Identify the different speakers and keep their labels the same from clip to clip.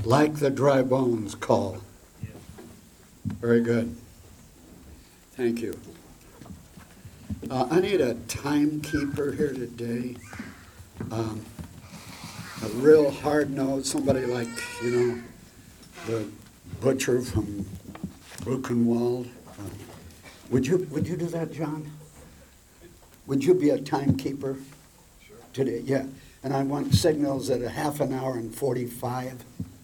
Speaker 1: Like the dry bones call. Very good. Thank you. I need a timekeeper here today. A real hard-nosed, somebody like, the butcher from Buchenwald. Would you do that, John? Would you be a timekeeper today? Yeah. And I want signals at a half an hour and 45,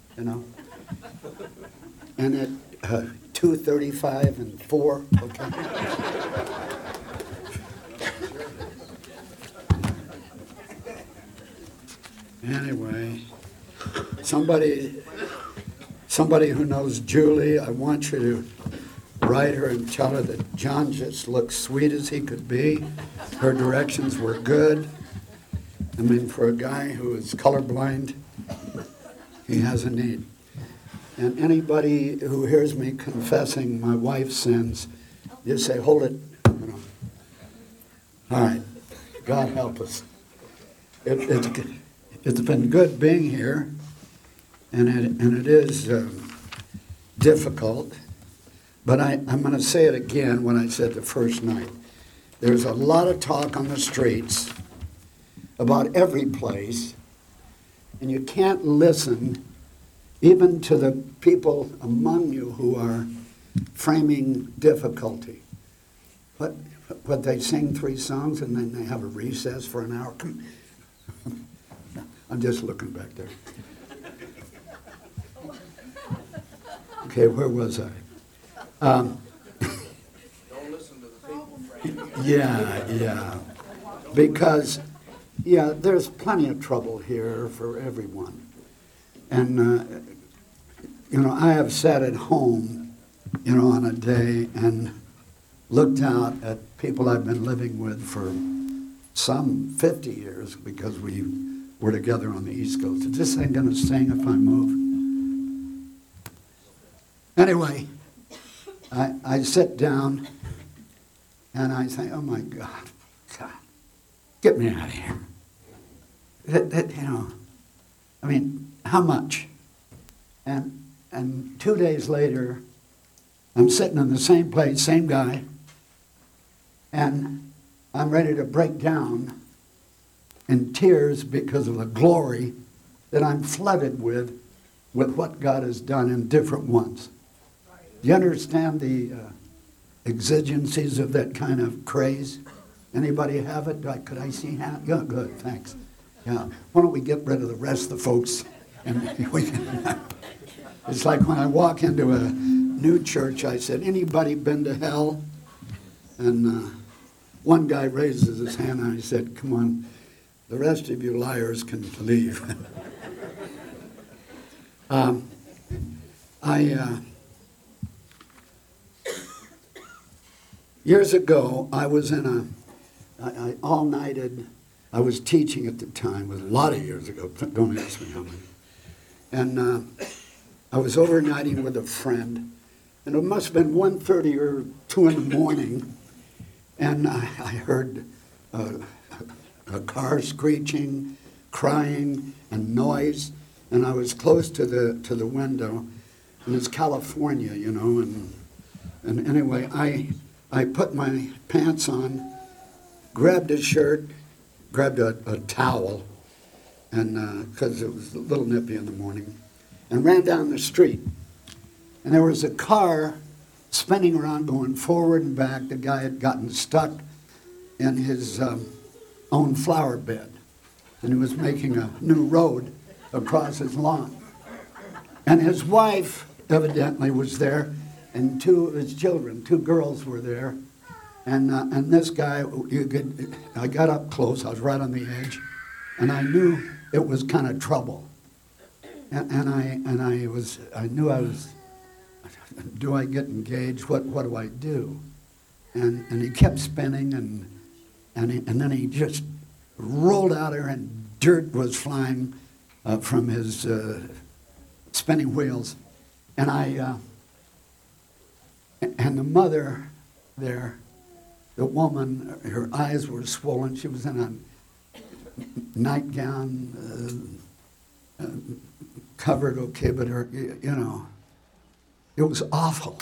Speaker 1: And at 2:35 and 4, okay? Anyway, somebody who knows Julie, I want you to write her and tell her that John just looked sweet as he could be. Her directions were good. I mean, for a guy who is colorblind, he has a need. And anybody who hears me confessing my wife's sins, you say, hold it. All right. God help us. It's been good being here, and it is difficult. But I'm going to say it again what I said the first night. There's a lot of talk on the streets about every place, and you can't listen even to the people among you who are framing difficulty. But they sing 3 songs and then they have a recess for an hour. I'm just looking back there. Okay, where was I?
Speaker 2: Don't listen to the people framing.
Speaker 1: Yeah. Because, there's plenty of trouble here for everyone. And, I have sat at home, on a day and looked out at people I've been living with for some 50 years because we were together on the East Coast. Is this thing going to sing if I move? Anyway, I sit down and I say, oh my God, get me out of here. How much? And 2 days later, I'm sitting in the same place, same guy, and I'm ready to break down in tears because of the glory that I'm flooded with what God has done in different ones. Do you understand the exigencies of that kind of craze? Anybody have it? Could I see hand? Yeah, good, thanks. Yeah. Why don't we get rid of the rest of the folks? And we can. It's like when I walk into a new church, I said, anybody been to hell? And one guy raises his hand and I said, come on, the rest of you liars can leave. Years ago, I was in I all-nighted. I was teaching at the time. It was a lot of years ago. Don't ask me how many. And I was overnighting with a friend. And it must have been 1:30 or 2 in the morning. And I heard a car screeching, crying, and noise. And I was close to the window. And it's California, And anyway, I put my pants on, grabbed a shirt, grabbed a towel, and because it was a little nippy in the morning, and ran down the street. And there was a car spinning around, going forward and back. The guy had gotten stuck in his own flower bed, and he was making a new road across his lawn. And his wife evidently was there, and 2 of his children, 2 girls were there. And this guy, I got up close, I was right on the edge, and I knew it was kind of trouble. And I knew I was, do I get engaged? What do I do? And he kept spinning, and then he just rolled out there, and dirt was flying from his spinning wheels. And and the mother there, the woman, her eyes were swollen. She was in a nightgown, covered okay, but her, it was awful.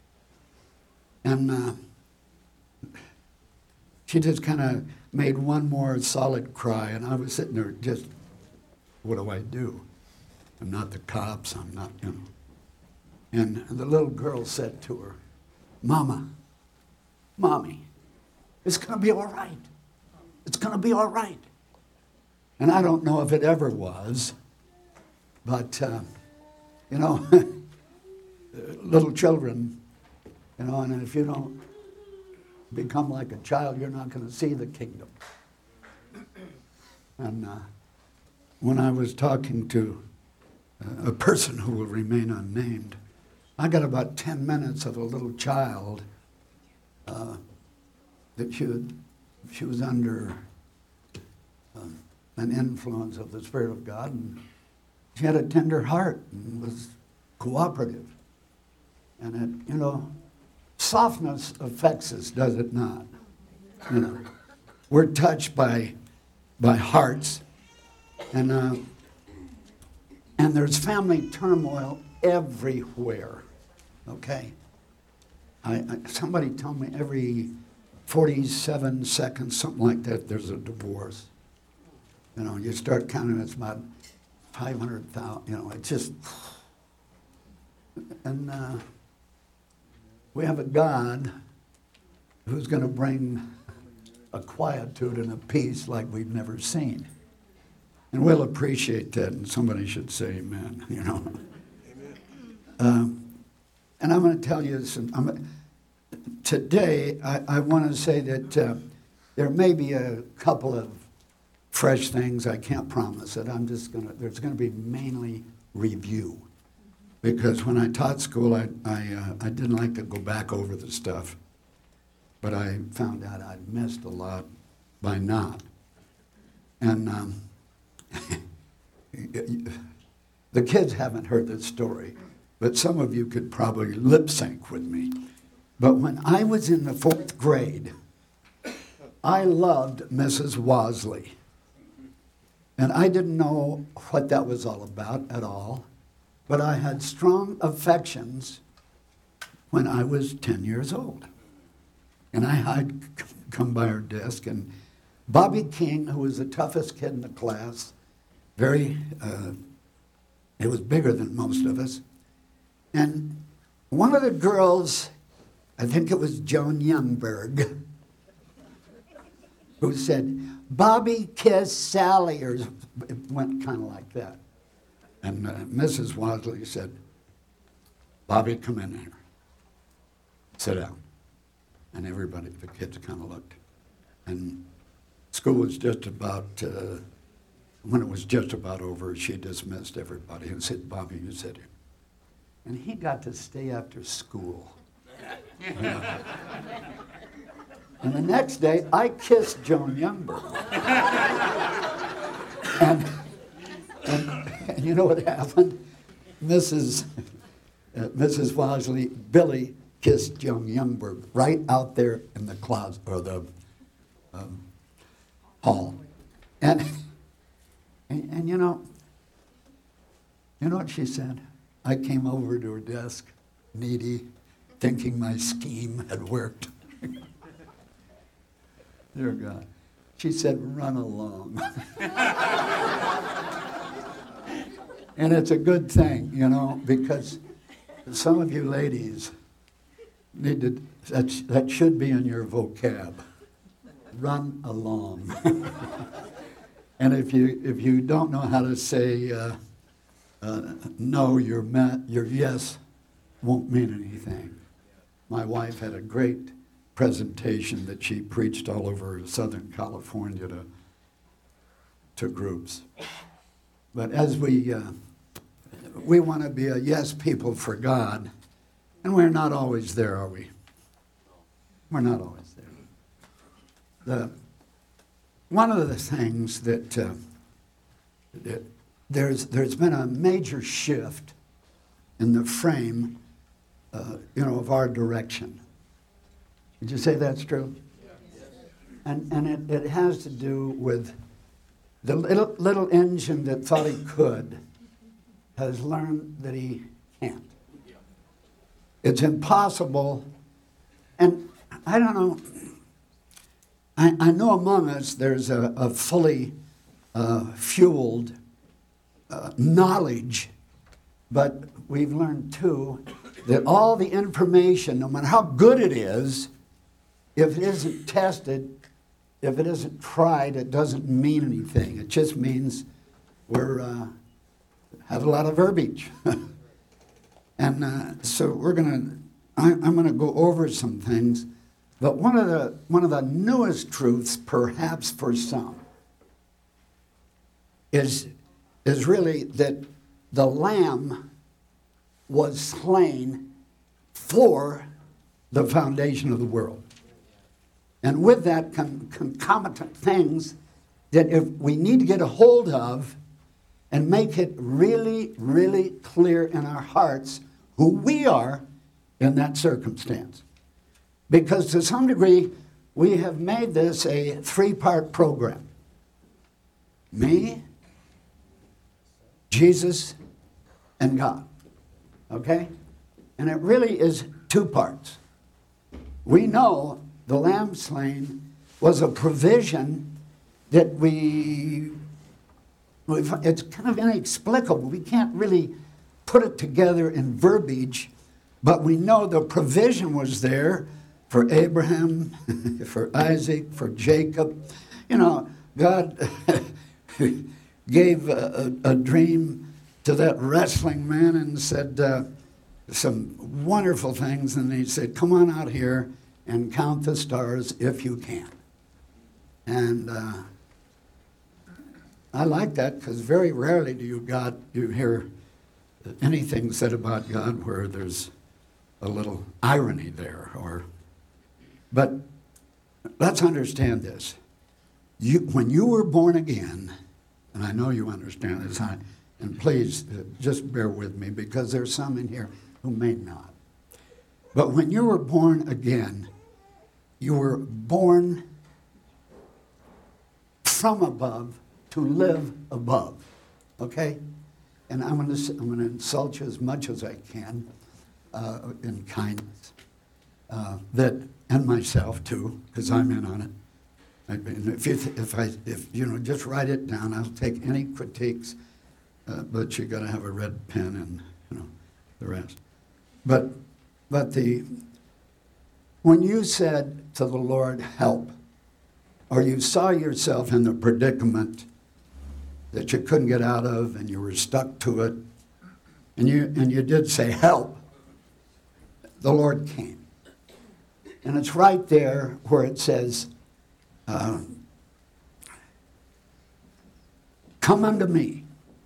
Speaker 1: And she just kind of made one more solid cry, and I was sitting there just, what do I do? I'm not the cops, I'm not, And the little girl said to her, Mama, Mommy, it's going to be all right. It's going to be all right. And I don't know if it ever was, but, little children, and if you don't become like a child, you're not going to see the kingdom. And when I was talking to a person who will remain unnamed, I got about 10 minutes of a little child that she was under an influence of the Spirit of God, and she had a tender heart and was cooperative. And it, softness affects us, does it not? We're touched by hearts, and there's family turmoil everywhere. Okay, somebody told me every 47 seconds, something like that, there's a divorce. You start counting, it's about 500,000. It's just, and we have a God who's going to bring a quietude and a peace like we've never seen. And we'll appreciate that, and somebody should say amen, And I'm going to tell you today, I want to say that there may be a couple of fresh things. I can't promise it. There's going to be mainly review. Because when I taught school, I didn't like to go back over the stuff. But I found out I'd missed a lot by not. And the kids haven't heard this story, but some of you could probably lip sync with me. But when I was in the 4th grade, I loved Mrs. Wosley. And I didn't know what that was all about at all. But I had strong affections when I was 10 years old. And I'd come by her desk, and Bobby King, who was the toughest kid in the class, he was bigger than most of us. And one of the girls, I think it was Joan Youngberg, who said, Bobby kiss Sally, or it went kind of like that. And Mrs. Wosley said, Bobby, come in here. Sit down. And everybody, the kids kind of looked. And school was just about, when it was just about over, she dismissed everybody and said, Bobby, you sit here. And he got to stay after school. And the next day, I kissed Joan Youngberg. And you know what happened? Mrs. Wosley, Billy kissed Joan Youngberg right out there in the closet, or the hall. And you know what she said? I came over to her desk, needy, thinking my scheme had worked. Dear God. She said, run along. And it's a good thing, because some of you ladies need to, that should be in your vocab. Run along. And if you don't know how to say no, your yes won't mean anything. My wife had a great presentation that she preached all over Southern California to groups. But as we want to be a yes people for God, and we're not always there, are we? We're not always there. One of the things that there's been a major shift in the frame, of our direction. Did you say that's true? Yes. And it has to do with the little engine that thought he could has learned that he can't.
Speaker 2: Yeah.
Speaker 1: It's impossible. And I don't know, I know among us there's a fully fueled knowledge, but we've learned too that all the information, no matter how good it is, if it isn't tested, if it isn't tried, it doesn't mean anything. It just means we're have a lot of verbiage. And so I'm gonna go over some things, but one of the newest truths, perhaps for some, is really that the Lamb was slain for the foundation of the world. And with that concomitant things that if we need to get a hold of and make it really, really clear in our hearts who we are in that circumstance. Because to some degree, we have made this a three-part program. Me, Jesus, and God. Okay? And it really is two parts. We know the lamb slain was a provision that it's kind of inexplicable. We can't really put it together in verbiage, but we know the provision was there for Abraham, for Isaac, for Jacob. You know, God gave a dream to that wrestling man and said some wonderful things, and he said, come on out here and count the stars if you can. And I like that because very rarely do you hear anything said about God where there's a little irony there. But let's understand this. When you were born again, and I know you understand this, and please just bear with me because there's some in here who may not. But when you were born again, you were born from above to live above, okay? And I'm going to insult you as much as I can in kindness, and myself too, because I'm in on it. If you know, just write it down. I'll take any critiques, but you got to have a red pen and the rest. But when you said to the Lord, help, or you saw yourself in the predicament that you couldn't get out of and you were stuck to it, and you did say help, the Lord came. And it's right there where it says, come unto me,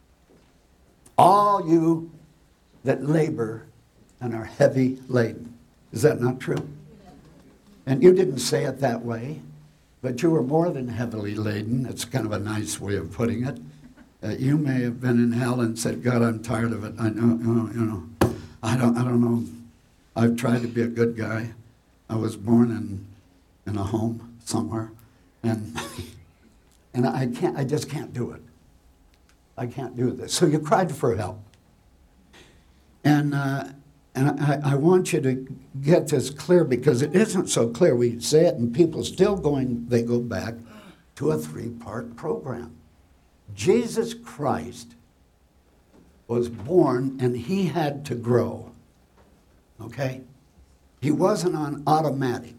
Speaker 1: all you that labor and are heavy laden. Is that not true? And you didn't say it that way, but you were more than heavily laden. It's kind of a nice way of putting it. You may have been in hell and said, God, I'm tired of it. I know, I don't know. I've tried to be a good guy. I was born in a home somewhere, and I just can't do it. I can't do this. So you cried for help. And I want you to get this clear because it isn't so clear. We say it and people still they go back to a three-part program. Jesus Christ was born and he had to grow, okay? He wasn't on automatic.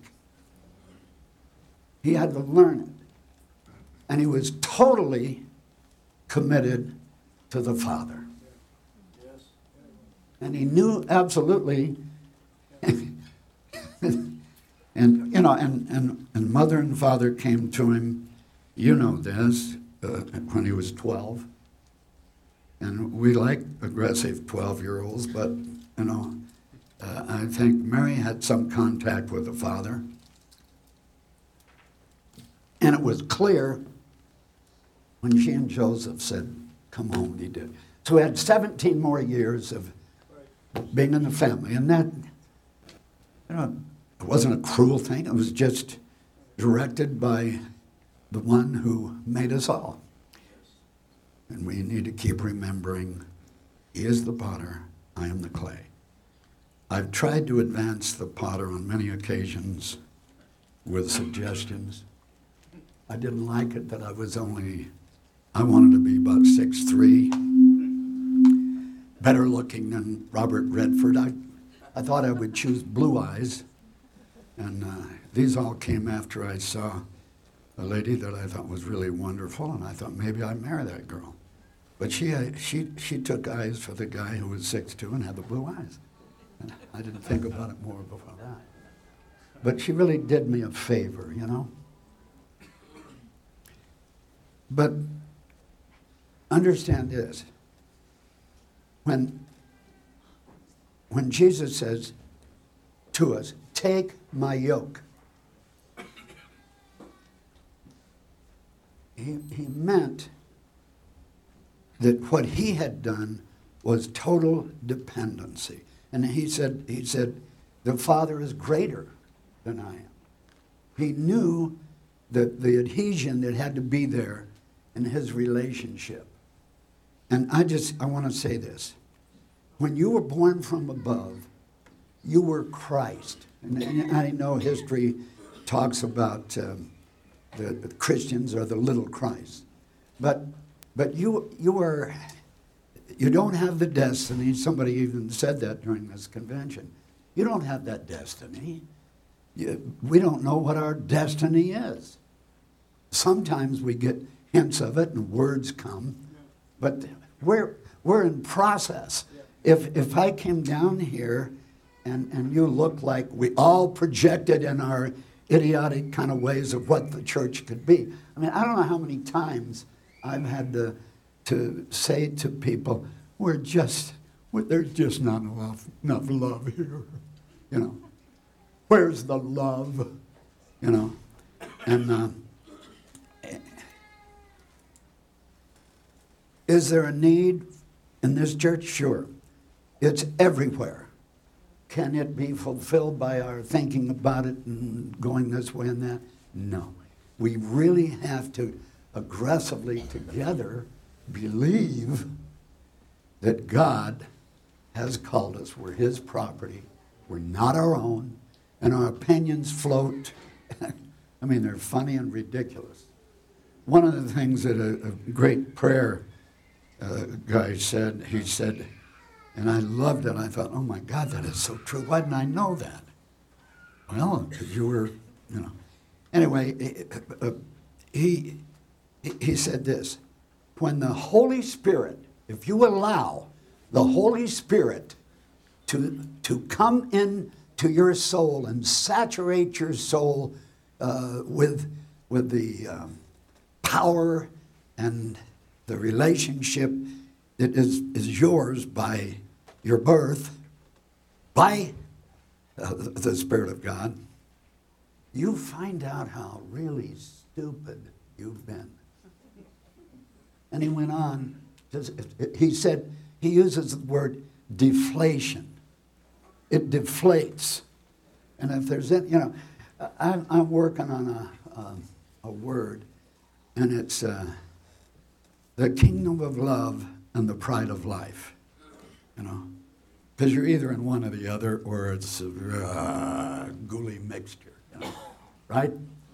Speaker 1: He had to learn it. And he was totally committed to the Father. And he knew absolutely, and mother and father came to him, you know this, when he was 12. And we like aggressive 12-year-olds, but, I think Mary had some contact with the father. And it was clear when she and Joseph said, come home, he did. So he had 17 more years of being in the family. And that, it wasn't a cruel thing. It was just directed by the one who made us all. And we need to keep remembering He is the potter, I am the clay. I've tried to advance the potter on many occasions with suggestions. I didn't like it that I wanted to be about 6'3", better looking than Robert Redford. I thought I would choose Blue Eyes, and these all came after I saw a lady that I thought was really wonderful, and I thought maybe I'd marry that girl. But she took eyes for the guy who was 6'2" and had the blue eyes. And I didn't think about it more before that. But she really did me a favor, you know. But understand this. When Jesus says to us, take my yoke, he meant that what he had done was total dependency. And he said, the Father is greater than I am. He knew that the adhesion that had to be there in his relationship. And I want to say this. When you were born from above, you were Christ. And I know history talks about the Christians are the little Christ. But you don't have the destiny. Somebody even said that during this convention. You don't have that destiny. We don't know what our destiny is. Sometimes we get hints of it and words come, but we're in process. If I came down here and you looked like we all projected in our idiotic kind of ways of what the church could be. I mean, I don't know how many times I've had to say to people, there's just not enough love here, you know. Where's the love, you know? And is there a need in this church? Sure. It's everywhere. Can it be fulfilled by our thinking about it and going this way and that? No. We really have to aggressively together believe that God has called us. We're his property. We're not our own. And our opinions float. I mean, they're funny and ridiculous. One of the things that a great prayer guy said, he said, and I loved it. I thought, oh my God, that is so true. Why didn't I know that? Well, because you were, you know. Anyway, he said this, when the Holy Spirit, if you allow the Holy Spirit to come in to your soul and saturate your soul with the power and the relationship that is yours by your birth, by the Spirit of God, you find out how really stupid you've been. And he went on, he said, he uses the word deflation. It deflates. And if there's any, you know, I'm working on a word, and it's the kingdom of love and the pride of life, you know. Because you're either in one or the other, or it's a gooey mixture, you know, right?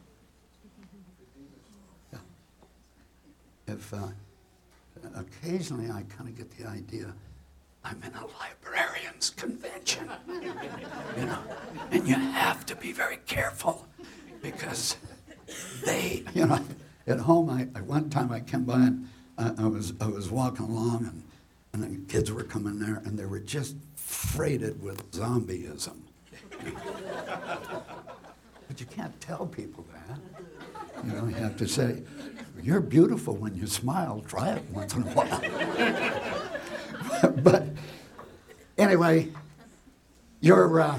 Speaker 1: Yeah. If occasionally I kind of get the idea, I'm in a librarian's convention, you know, and you have to be very careful because they, you know, at home, one time I came by and I was walking along and the kids were coming there and they were just freighted with zombieism. But you can't tell people that. You know, you have to say, you're beautiful when you smile. Try it once in a while. But anyway, your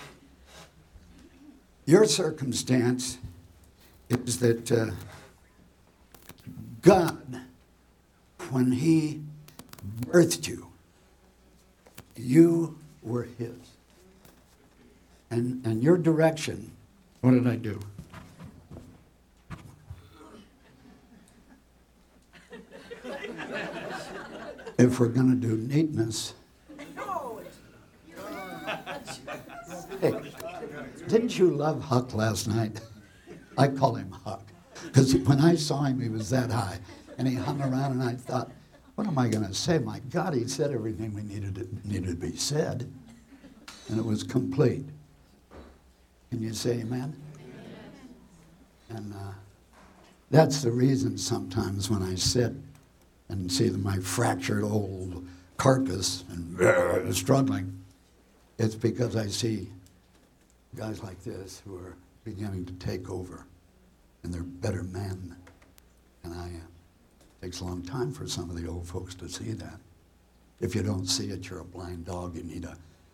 Speaker 1: circumstance is that God, when he birthed you, you were his. And your direction, what did I do? if we're going to do neatness. Hey, didn't you love Huck last night? I call him Huck. Because when I saw him, he was that high. And he hung around, and I thought, what am I going to say? My God, he said everything we needed to be said. And it was complete. Can you say amen? And that's the reason sometimes when I sit and see my fractured old carcass and struggling, it's because I see guys like this who are beginning to take over, and they're better men than I am. It takes a long time for some of the old folks to see that. If you don't see it, you're a blind dog. You need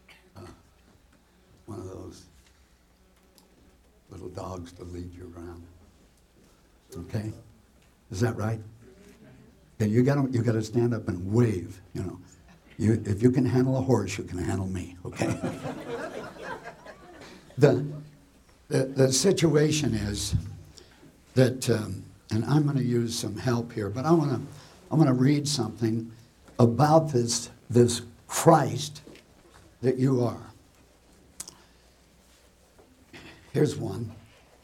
Speaker 1: one of those little dogs to lead you around. Okay? Is that right? Okay, you gotta stand up and wave, you know. If you can handle a horse, you can handle me, okay? The situation is that, and I'm going to use some help here, but I want to read something about this Christ that you are. Here's one.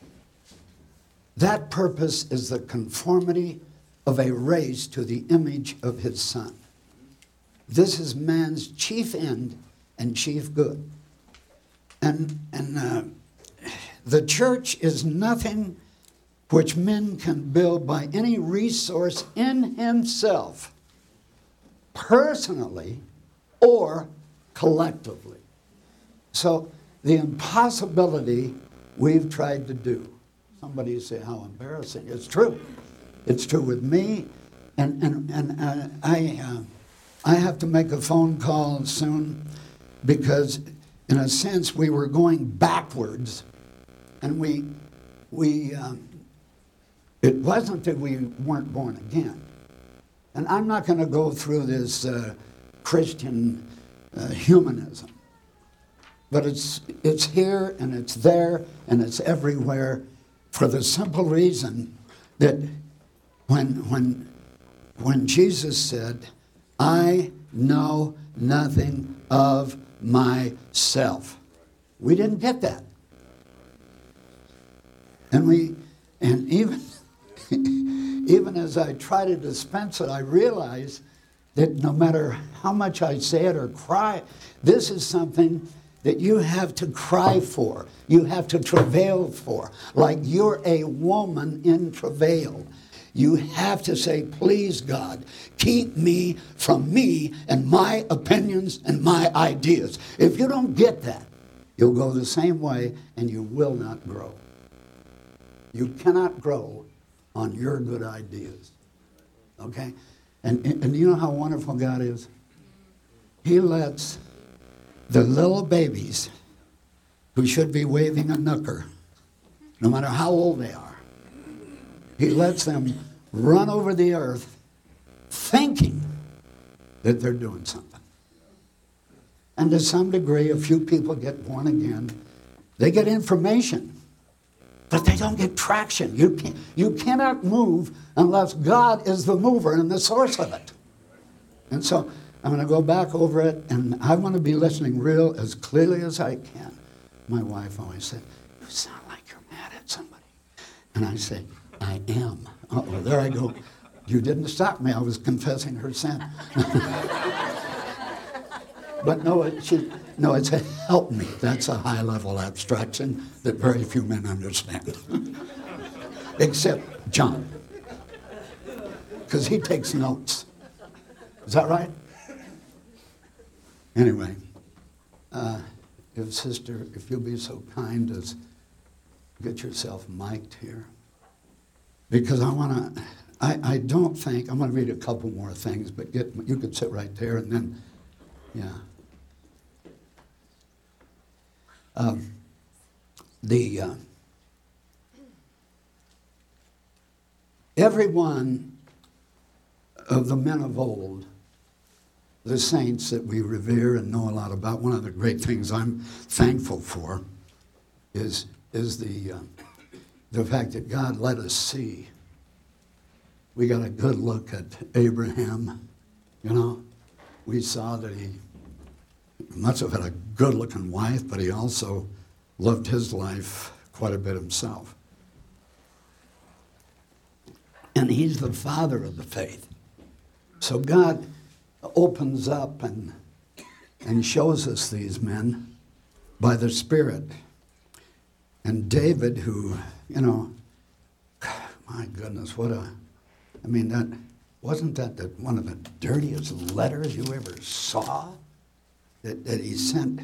Speaker 1: That purpose is the conformity of a race to the image of his Son. This is man's chief end and chief good. And the church is nothing which men can build by any resource in himself, personally or collectively. So the impossibility we've tried to do. Somebody say, how embarrassing. It's true. It's true with me. And I have to make a phone call soon because, in a sense, we were going backwards. And it wasn't that we weren't born again. And I'm not going to go through this Christian humanism. But it's here and it's there and it's everywhere for the simple reason that when Jesus said, I know nothing of myself, we didn't get that. And even even as I try to dispense it, I realize that no matter how much I say it or cry, this is something that you have to cry for. You have to travail for. Like you're a woman in travail. You have to say, please, God, keep me from me and my opinions and my ideas. If you don't get that, you'll go the same way and you will not grow. You cannot grow on your good ideas. Okay? And you know how wonderful God is? He lets the little babies who should be waving a nooker, no matter how old they are, he lets them run over the earth thinking that they're doing something. And to some degree, a few people get born again. They get information, but they don't get traction. You cannot move unless God is the mover and the source of it. And so I'm going to go back over it, and I want to be listening real as clearly as I can. My wife always said, you sound like you're mad at somebody. And I say, I am. Uh-oh, there I go. You didn't stop me. I was confessing her sin. But no, it's a help me. That's a high-level abstraction that very few men understand. Except John. Because he takes notes. Is that right? Anyway, if you'll be so kind as get yourself mic'd here. Because I don't think, I'm going to read a couple more things, but you could sit right there and then, yeah. Every one of the men of old, the saints that we revere and know a lot about, one of the great things I'm thankful for is the fact that God let us see. We got a good look at Abraham, you know, we saw that he must have had a good-looking wife, but he also loved his life quite a bit himself. And he's the father of the faith. So God opens up and shows us these men by the Spirit. And David, who, my goodness, wasn't that one of the dirtiest letters you ever saw that he sent?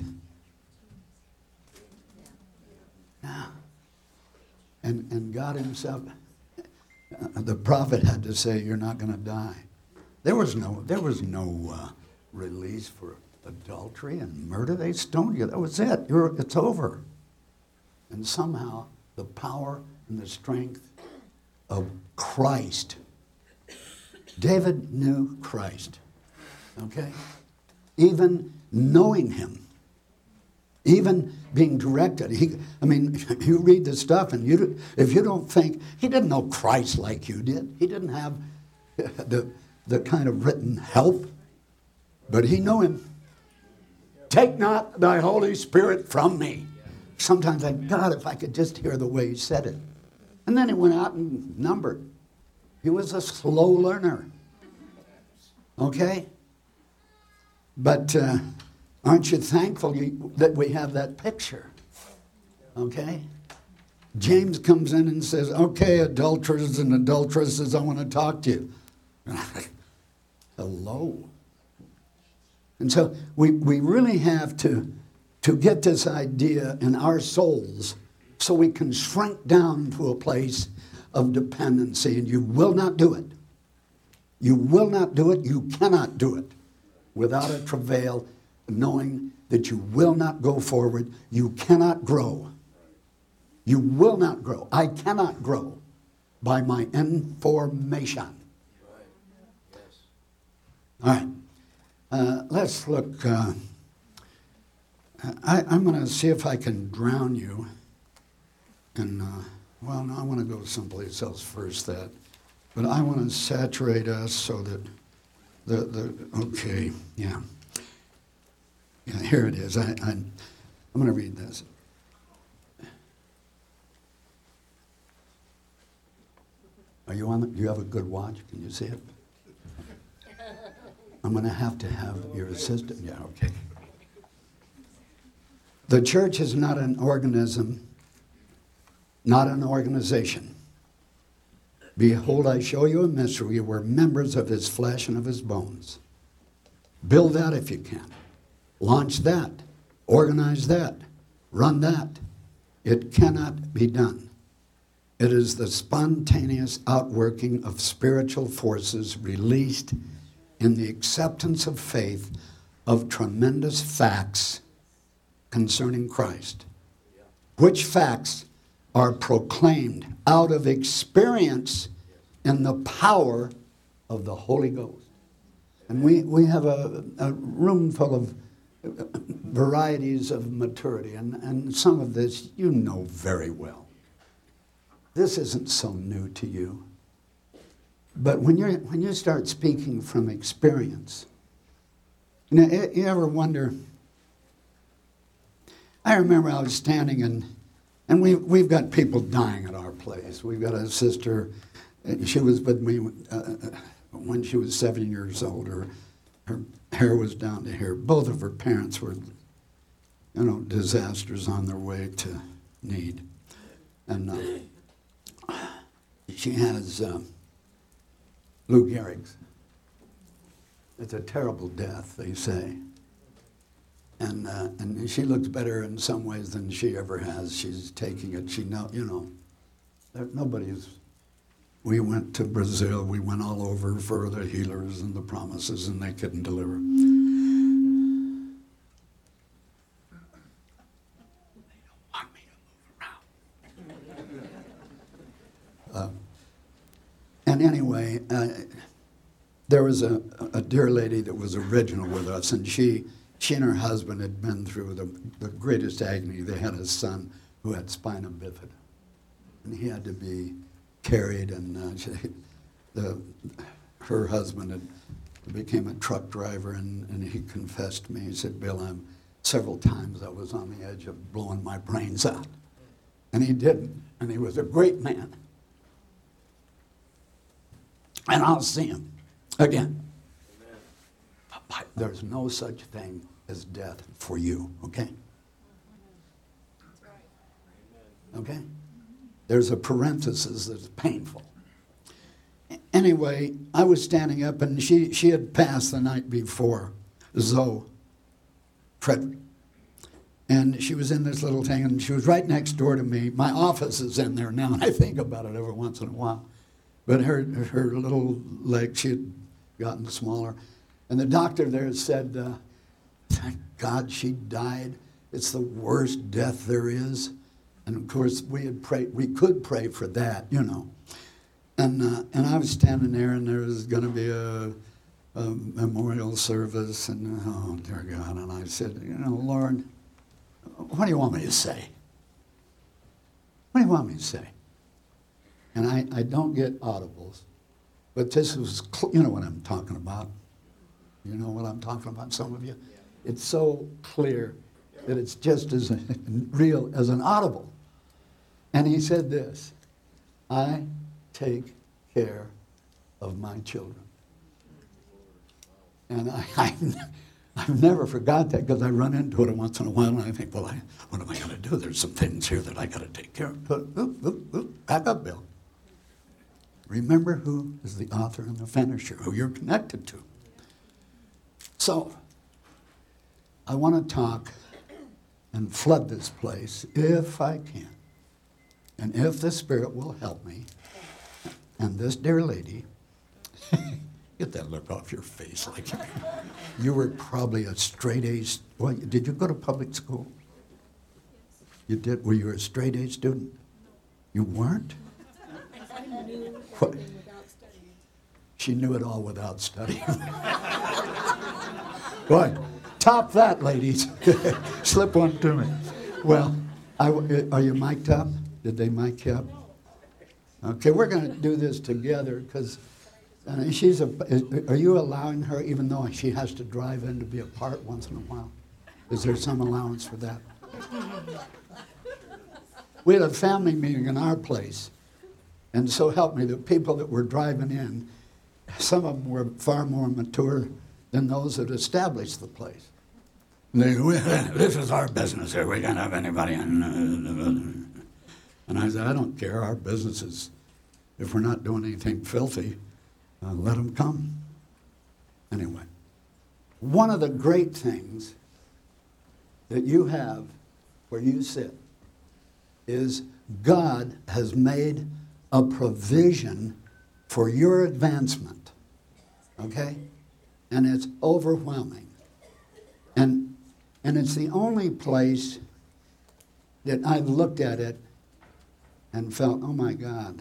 Speaker 1: Yeah. And God himself, the prophet had to say, you're not going to die. There was no release for adultery and murder. They stoned you. That was it. It's over. And somehow the power and the strength of Christ. David knew Christ. Okay? Even knowing him. Even being directed. You read the stuff and if you don't think, he didn't know Christ like you did. He didn't have the kind of written help. But he knew him. Take not thy Holy Spirit from me. Sometimes I think, God, if I could just hear the way he said it. And then he went out and numbered. He was a slow learner. Okay? But aren't you thankful that we have that picture? Okay? James comes in and says, okay, adulterers and adulteresses, I want to talk to you. Hello. And so we really have to get this idea in our souls so we can shrink down to a place of dependency. And you will not do it. You will not do it. You cannot do it without a travail, knowing that you will not go forward. You cannot grow. You will not grow. I cannot grow by my information. All right. Let's look. I'm going to see if I can drown you. And, no, I want to go someplace else first. But I want to saturate us so that okay, yeah. Yeah, here it is. I'm going to read this. Are you on? Do you have a good watch? Can you see it? I'm going to have your assistant. Yeah, okay. The church is not an organism, not an organization. Behold, I show you a mystery. We're members of his flesh and of his bones. Build that if you can. Launch that. Organize that. Run that. It cannot be done. It is the spontaneous outworking of spiritual forces released in the acceptance of faith of tremendous facts concerning Christ, which facts are proclaimed out of experience in the power of the Holy Ghost. And we have a room full of varieties of maturity, and some of this you know very well. This isn't so new to you. But when you start speaking from experience, you ever wonder? I remember I was standing and we've got people dying at our place. We've got a sister. She was with me when she was 7 years old. Her hair was down to here. Both of her parents were, disasters on their way to need, and she has Lou Gehrig's. It's a terrible death, they say. And she looks better in some ways than she ever has. She's taking it. Nobody's. We went to Brazil. We went all over for the healers and the promises, and they couldn't deliver. They don't want me to move around. And anyway, there was a dear lady that was original with us, and she and her husband had been through the greatest agony. They had a son who had spina bifida, and he had to be carried, and her husband had became a truck driver, and he confessed to me. He said, Bill, several times I was on the edge of blowing my brains out. And he didn't, and he was a great man. And I'll see him again. But there's no such thing as death for you, okay? Okay? There's a parenthesis that's painful. Anyway, I was standing up, and she had passed the night before, Zoe Frederick. And she was in this little thing, and she was right next door to me. My office is in there now, and I think about it every once in a while. But her little leg, she had gotten smaller. And the doctor there said, thank God she died. It's the worst death there is. And of course, we could pray for that, you know. And I was standing there, and there was going to be a memorial service, and oh, dear God. And I said, you know, Lord, what do you want me to say? What do you want me to say? And I don't get audibles, but this was, you know what I'm talking about. You know what I'm talking about, some of you? It's so clear that it's just as real as an audible. And he said this, I take care of my children. And I've never forgot that, because I run into it once in a while, and I think, well, what am I going to do? There's some things here that I got to take care of. Back up, Bill. Remember who is the author and the finisher, who you're connected to. So, I want to talk and flood this place, if I can. And if the Spirit will help me, and this dear lady, get that look off your face. Like you were probably a straight A. Well, did you go to public school? You did? Were you a straight A student? You weren't?
Speaker 3: I knew
Speaker 1: What?
Speaker 3: everything without studying.
Speaker 1: She knew it all without studying. Boy, top that, ladies. Slip one to me. Well, are you mic'd up? Did they mic you up? Okay, we're going to do this together, because are you allowing her, even though she has to drive in, to be a part once in a while? Is there some allowance for that? We had a family meeting in our place, and so help me, the people that were driving in, some of them were far more mature than those that established the place. And they go, this is our business here. We can't have anybody in. And I said, I don't care. Our business is, if we're not doing anything filthy, let them come. Anyway, one of the great things that you have where you sit is God has made a provision for your advancement, okay? And it's overwhelming. And it's the only place that I've looked at it and felt, oh my God.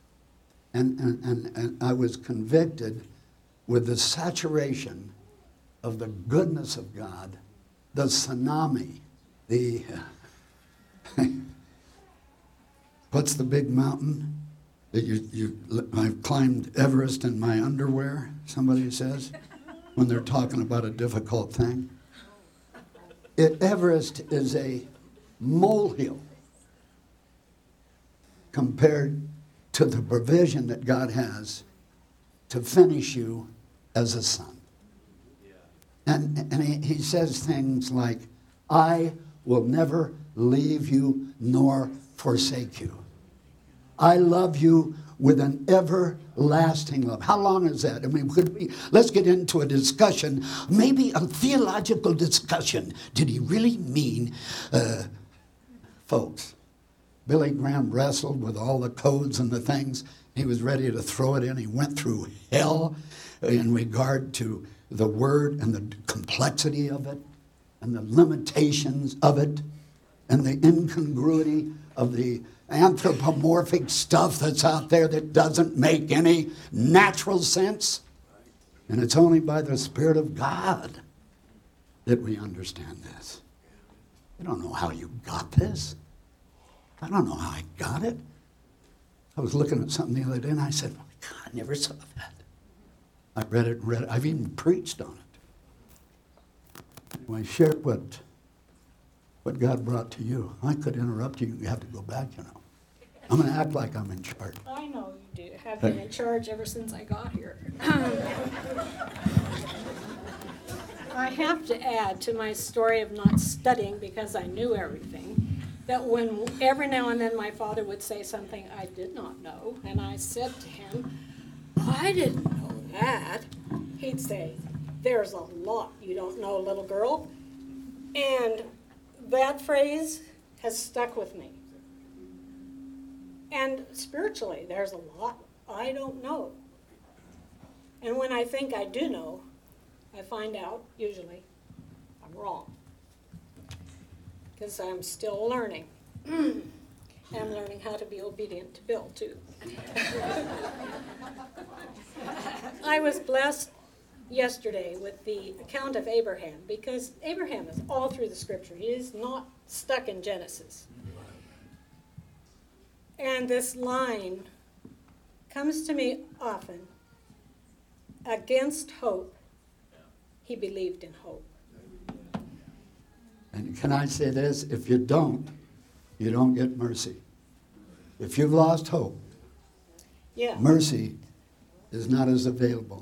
Speaker 1: And I was convicted with the saturation of the goodness of God, the tsunami, what's the big mountain that I've climbed Everest in my underwear, somebody says, when they're talking about a difficult thing. Everest is a molehill compared to the provision that God has to finish you as a son. And he says things like, I will never leave you nor forsake you. I love you with an everlasting love. How long is that? I mean, let's get into a discussion, maybe a theological discussion. Did he really mean, folks, Billy Graham wrestled with all the codes and the things. He was ready to throw it in. He went through hell in regard to the word and the complexity of it and the limitations of it and the incongruity of the anthropomorphic stuff that's out there that doesn't make any natural sense. And it's only by the Spirit of God that we understand this. I don't know how you got this. I don't know how I got it. I was looking at something the other day, and I said, oh, God, I never saw that. I read it. I've even preached on it. When I share what God brought to you, I could interrupt you. You have to go back, you know. I'm going to act like I'm in charge.
Speaker 3: I know you do. Have been in charge ever since I got here. I have to add to my story of not studying because I knew everything, that when every now and then my father would say something I did not know, and I said to him, I didn't know that, he'd say, there's a lot you don't know, little girl. And that phrase has stuck with me. And spiritually, there's a lot I don't know. And when I think I do know, I find out, usually, I'm wrong. Because I'm still learning. And I'm learning how to be obedient to Bill, too. I was blessed yesterday with the account of Abraham, because Abraham is all through the scripture. He is not stuck in Genesis. And this line comes to me often. Against hope, he believed in hope.
Speaker 1: And can I say this? If you don't get mercy. If you've lost hope,
Speaker 3: Yeah.
Speaker 1: mercy is not as available.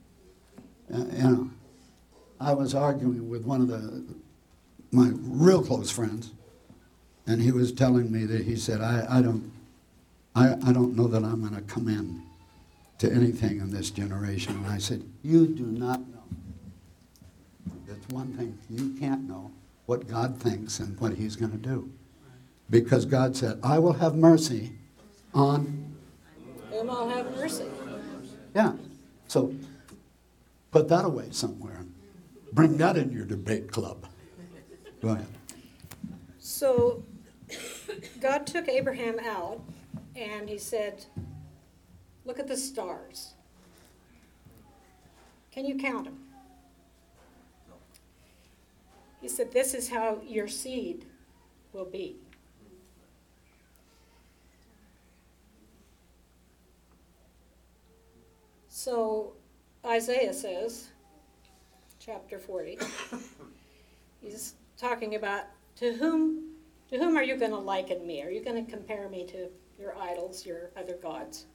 Speaker 1: I was arguing with one of my real close friends, and he was telling me that he said, I don't know that I'm going to come in to anything in this generation. And I said, you do not know. That's one thing. You can't know what God thinks and what he's going to do. Because God said, I will have mercy on
Speaker 3: Whom I'll have mercy.
Speaker 1: Yeah. So put that away somewhere. Bring that in your debate club. Go ahead.
Speaker 3: So God took Abraham out, and he said, look at the stars. Can you count them? He said, this is how your seed will be. So Isaiah says, chapter 40, he's talking about, to whom are you going to liken me? Are you going to compare me to your idols, your other gods?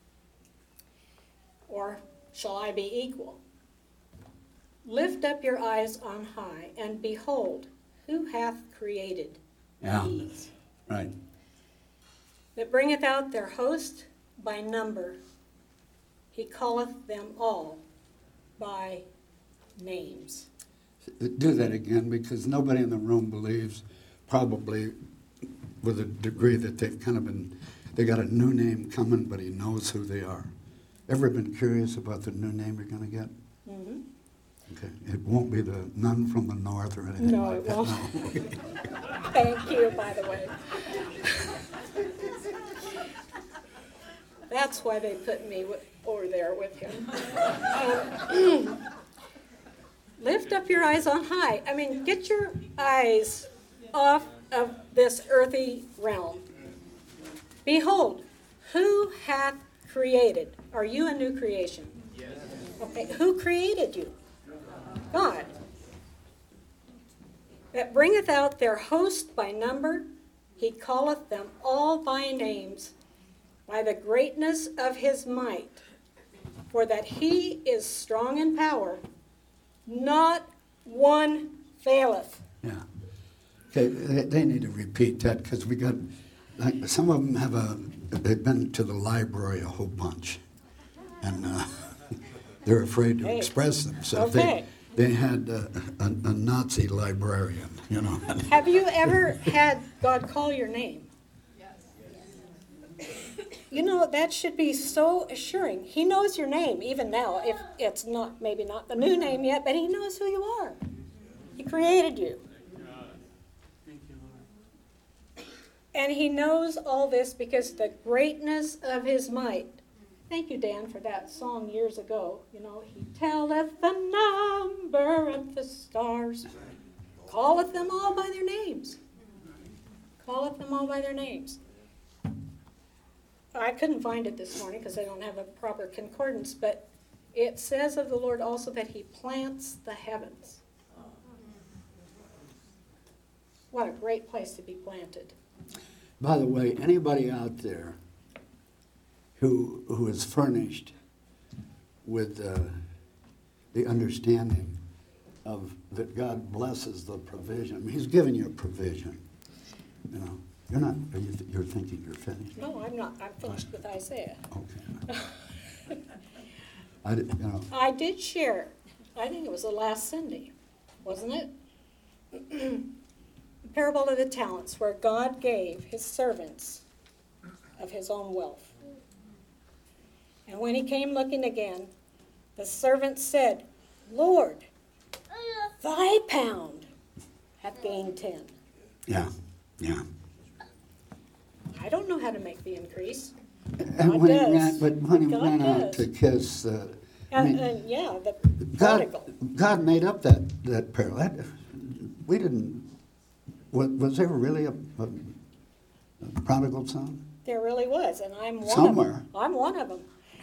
Speaker 3: Or shall I be equal? Lift up your eyes on high, and behold, who hath created these?
Speaker 1: Right.
Speaker 3: That bringeth out their host by number. He calleth them all by names.
Speaker 1: Do that again, because nobody in the room believes, probably with a degree, that they've kind of been, they got a new name coming, but he knows who they are. Ever been curious about the new name you're going to get?
Speaker 3: Mm-hmm.
Speaker 1: Okay. It won't be the Nun from the North or anything
Speaker 3: No,
Speaker 1: like
Speaker 3: it
Speaker 1: that.
Speaker 3: won't.
Speaker 1: No.
Speaker 3: Thank you, by the way. That's why they put me over there with him. Lift up your eyes on high. I mean, get your eyes off of this earthy realm. Behold, who hath created? Are you a new creation? Yes. Okay, who created you? God. That bringeth out their host by number, he calleth them all by names, by the greatness of his might, for that he is strong in power, not one faileth.
Speaker 1: Yeah. Okay, they need to repeat that, because we got, like, some of them they've been to the library a whole bunch, and they're afraid to express themselves.
Speaker 3: Okay.
Speaker 1: They had a Nazi librarian, you know.
Speaker 3: Have you ever had God call your name? Yes. You know, that should be so assuring. He knows your name, even now, if it's not, maybe not the new name yet, but he knows who you are. He created you. And he knows all this because the greatness of his might. Thank you, Dan, for that song years ago. You know, he telleth the number of the stars, calleth them all by their names. Calleth them all by their names. I couldn't find it this morning because I don't have a proper concordance, but It says of the Lord also that he plants the heavens. What a great place to be planted.
Speaker 1: By the way, anybody out there who is furnished with the understanding of that God blesses the provision. I mean, he's given you a provision. You know, you're not. You're thinking you're finished.
Speaker 3: No, I'm not. I'm finished with Isaiah.
Speaker 1: Okay.
Speaker 3: I did share, I think it was the last Sunday, wasn't it? The parable of the talents, where God gave his servants of his own wealth. And when he came looking again, the servant said, Lord, thy pound hath gained 10.
Speaker 1: Yeah.
Speaker 3: I don't know how to make the increase.
Speaker 1: And
Speaker 3: God
Speaker 1: when
Speaker 3: does.
Speaker 1: when he
Speaker 3: God
Speaker 1: ran out
Speaker 3: does.
Speaker 1: to kiss,
Speaker 3: The
Speaker 1: God,
Speaker 3: prodigal.
Speaker 1: God made up that parable. We didn't. Was there really a prodigal son?
Speaker 3: There really was, and I'm one
Speaker 1: Somewhere.
Speaker 3: of them. I'm one of them.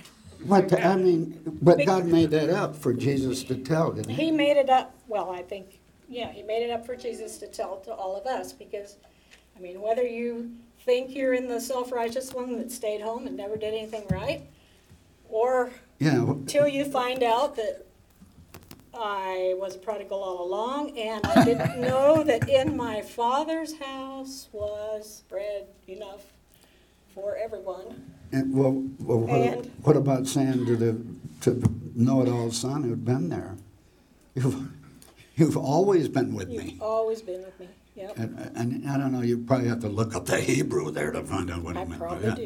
Speaker 1: But God made that up for Jesus to tell, didn't he?
Speaker 3: He made it up, well, I think, yeah, he made it up for Jesus to tell to all of us, because, I mean, whether you think you're in the self-righteous one that stayed home and never did anything right, or
Speaker 1: Yeah.
Speaker 3: till you find out that I was a prodigal all along, and I didn't know that in my Father's house was bread enough for everyone.
Speaker 1: And, what about saying to the know-it-all son who'd been there, you've always been with me.
Speaker 3: You've always been with me, yep.
Speaker 1: And I don't know, you probably have to look up the Hebrew there to find out what
Speaker 3: I
Speaker 1: it meant by
Speaker 3: probably
Speaker 1: that.
Speaker 3: do.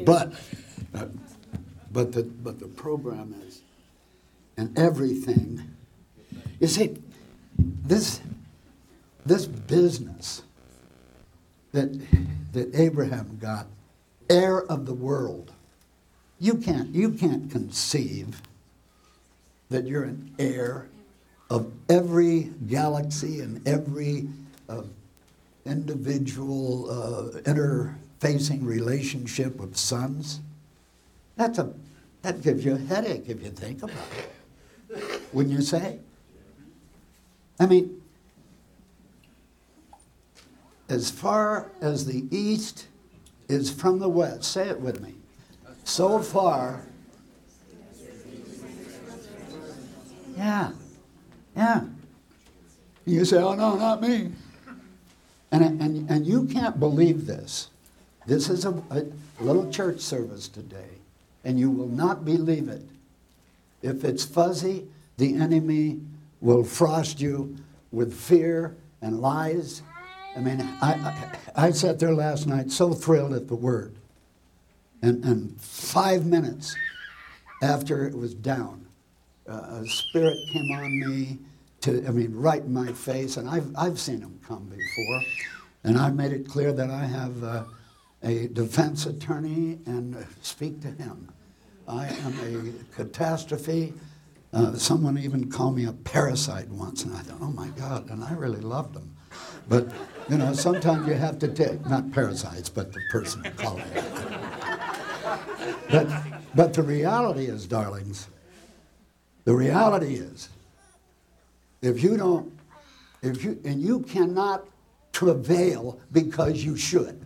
Speaker 1: But the program is, and everything. You see, this business that Abraham got, heir of the world. You can't conceive that you're an heir of every galaxy and every individual interfacing relationship with suns. That gives you a headache if you think about it. Wouldn't you say? I mean, as far as the east is from the west, say it with me. So far, yeah. You say, oh no, not me. And you can't believe this. This is a little church service today, and you will not believe it. If it's fuzzy, the enemy will frost you with fear and lies. I mean, I sat there last night so thrilled at the word. And 5 minutes after it was down, a spirit came on me right in my face, and I've seen him come before. And I've made it clear that I have a defense attorney and speak to him. I am a catastrophe. Someone even called me a parasite once, and I thought, oh my God, and I really loved him. But, sometimes you have to take, not parasites, but the person calling it. But the reality is, darlings, if you cannot travail because you should.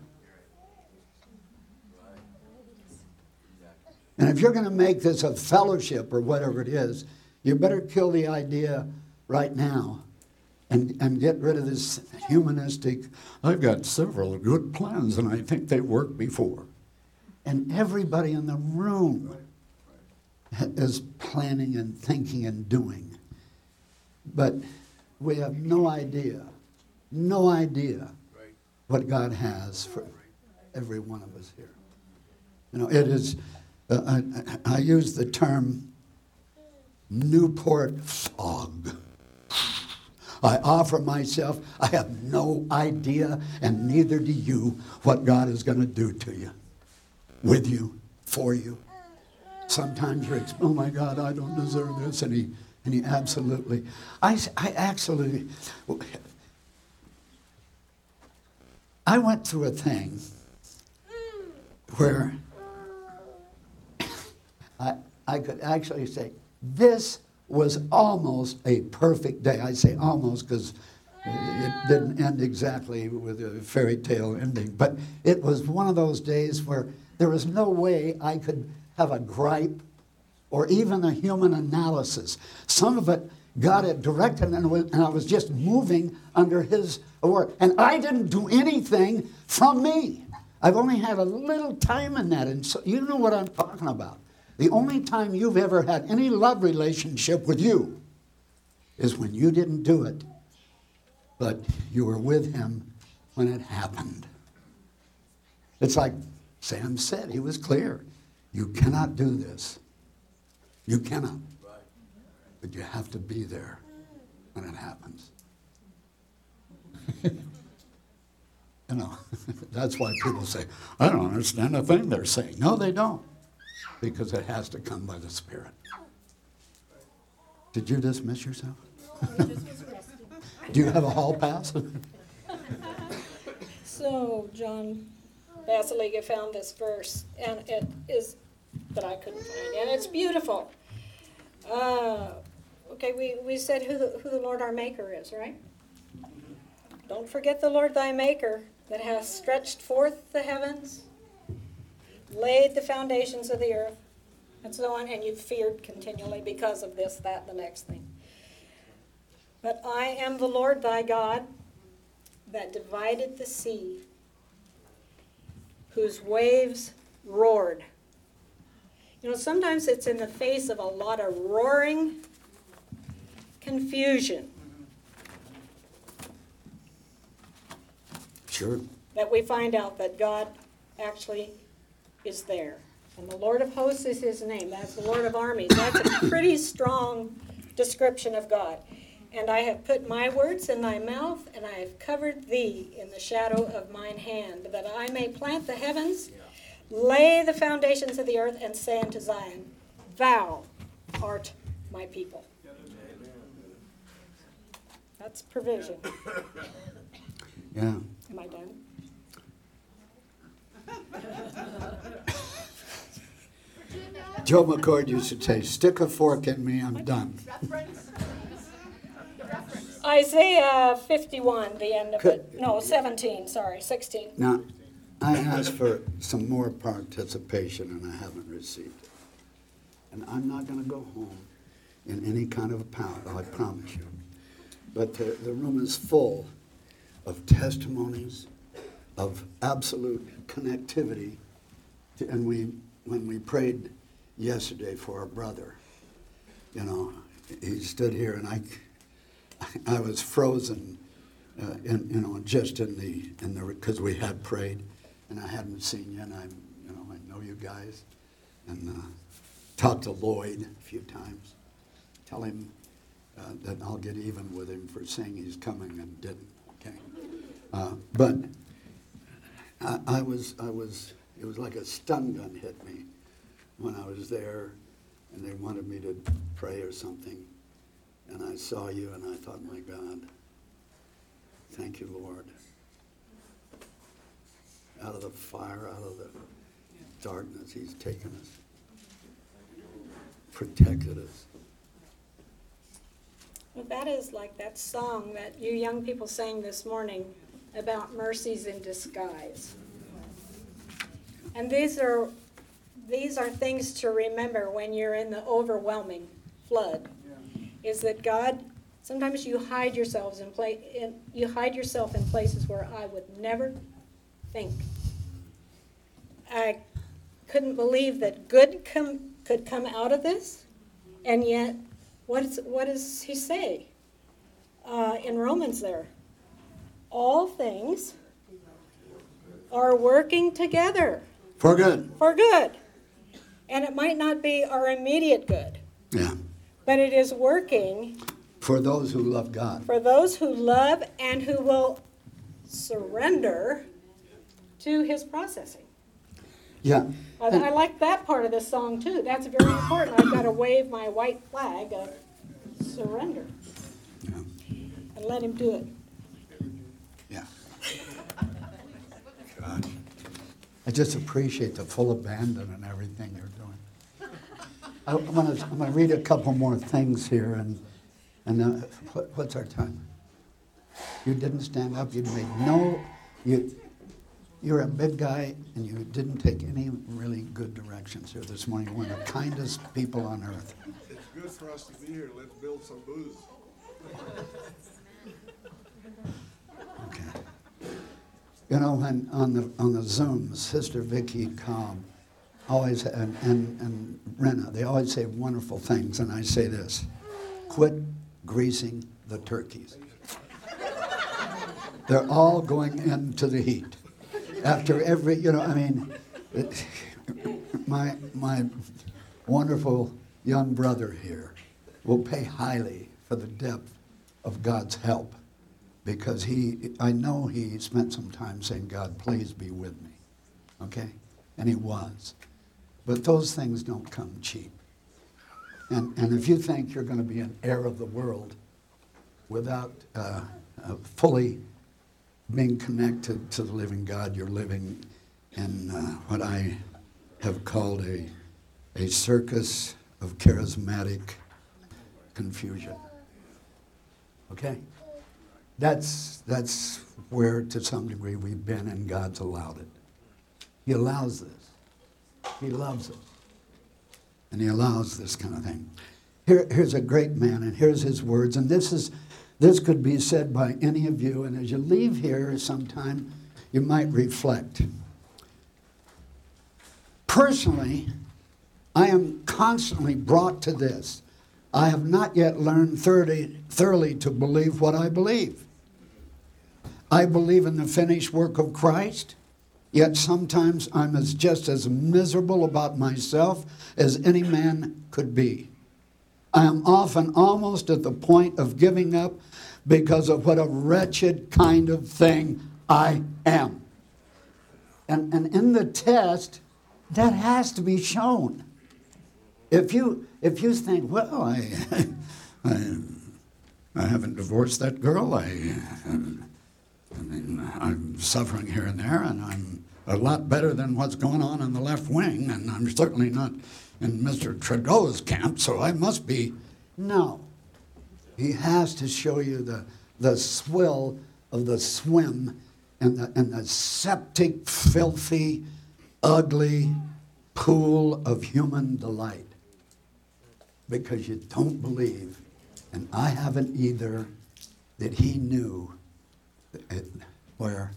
Speaker 1: And if you're going to make this a fellowship or whatever it is, you better kill the idea right now and get rid of this humanistic, I've got several good plans and I think they've worked before. And everybody in the room is planning and thinking and doing. But we have no idea what God has for every one of us here. It is, I use the term Newport fog. I offer myself, I have no idea, and neither do you, what God is going to do to you, with you, for you. Sometimes you're, oh my God, I don't deserve this, and he absolutely, I went through a thing where I could actually say, This was almost a perfect day. I say almost because it didn't end exactly with a fairy tale ending. But it was one of those days where there was no way I could have a gripe or even a human analysis. Some of it, God had directed, and I was just moving under His word. And I didn't do anything from me. I've only had a little time in that, and so you know what I'm talking about. The only time you've ever had any love relationship with you is when you didn't do it, but you were with Him when it happened. It's like Sam said, he was clear. You cannot do this. You cannot. But you have to be there when it happens. You know, that's why people say, I don't understand a thing they're saying. No, they don't. Because it has to come by the Spirit. Did you dismiss yourself? Do you have a hall pass?
Speaker 3: So, John Basiliga found this verse, and it is that I couldn't find, and it's beautiful. Okay, we said who the Lord our Maker is, right? Don't forget the Lord thy Maker, that hath stretched forth the heavens, laid the foundations of the earth, and so on, and you've feared continually because of this, that, the next thing. But I am the Lord thy God, that divided the sea, whose waves roared. You know, sometimes it's in the face of a lot of roaring confusion
Speaker 1: Sure.
Speaker 3: that we find out that God actually is there. And the Lord of hosts is His name. That's the Lord of armies. That's a pretty strong description of God. And I have put my words in thy mouth, and I have covered thee in the shadow of mine hand, that I may plant the heavens, lay the foundations of the earth, and say unto Zion, thou art my people. That's provision.
Speaker 1: Yeah.
Speaker 3: Am I done?
Speaker 1: Joe McCord used to say, stick a fork in me, I'm done.
Speaker 3: Isaiah 51, the end of it. No, 17, sorry, 16.
Speaker 1: Now, I asked for some more participation, and I haven't received it. And I'm not going to go home in any kind of a pout, I promise you. But the room is full of testimonies, of absolute connectivity. And when we prayed yesterday for our brother, you know, he stood here, and I was frozen, just in the because we had prayed, and I hadn't seen you, and I know you guys, and talked to Lloyd a few times, tell him that I'll get even with him for saying he's coming and didn't. Okay, but it was like a stun gun hit me when I was there, and they wanted me to pray or something. And I saw you, and I thought, my God, thank you, Lord. Out of the fire, out of the darkness, He's taken us, protected us.
Speaker 3: Well, that is like that song that you young people sang this morning about mercies in disguise. And these are things to remember when you're in the overwhelming flood. Is that God, sometimes you hide yourself in places where I would never think. I couldn't believe that good could come out of this, and yet, what does He say in Romans there? All things are working together.
Speaker 1: For good.
Speaker 3: For good. And it might not be our immediate good.
Speaker 1: Yeah.
Speaker 3: But it is working
Speaker 1: for those who love God.
Speaker 3: For those who love and who will surrender to His processing.
Speaker 1: Yeah.
Speaker 3: I like that part of the song too. That's very important. I've got to wave my white flag of surrender.
Speaker 1: Yeah.
Speaker 3: And let Him do it.
Speaker 1: Yeah. God. I just appreciate the full abandon and everything you're doing. I'm gonna read a couple more things here, and what's our time? You didn't stand up. You made you're a big guy, and you didn't take any really good directions here this morning. You're one of the kindest people on earth.
Speaker 2: It's good for us to be here. Let's build some booze.
Speaker 1: Okay. You know, when on the Zoom, Sister Vicky Cobb always and Rena, they always say wonderful things, and I say this: quit greasing the turkeys. They're all going into the heat. After every, my wonderful young brother here will pay highly for the depth of God's help, because I know he spent some time saying, God, please be with me, okay? And he was. But those things don't come cheap. And if you think you're going to be an heir of the world without fully being connected to the living God, you're living in what I have called a circus of charismatic confusion. Okay? That's where, to some degree, we've been, and God's allowed it. He allows this. He loves us. And he allows this kind of thing. Here's a great man, and here's his words, and this could be said by any of you, and as you leave here sometime, you might reflect. Personally, I am constantly brought to this. I have not yet learned thoroughly to believe what I believe. I believe in the finished work of Christ, yet sometimes I'm just as miserable about myself as any man could be. I am often almost at the point of giving up because of what a wretched kind of thing I am. And in the test, that has to be shown. If you think, well, I haven't divorced that girl, I'm suffering here and there, and I'm a lot better than what's going on in the left wing, and I'm certainly not in Mr. Trudeau's camp, so I must be. No. He has to show you the swill of the swim and the septic, filthy, ugly pool of human delight. Because you don't believe, and I haven't either, that he knew where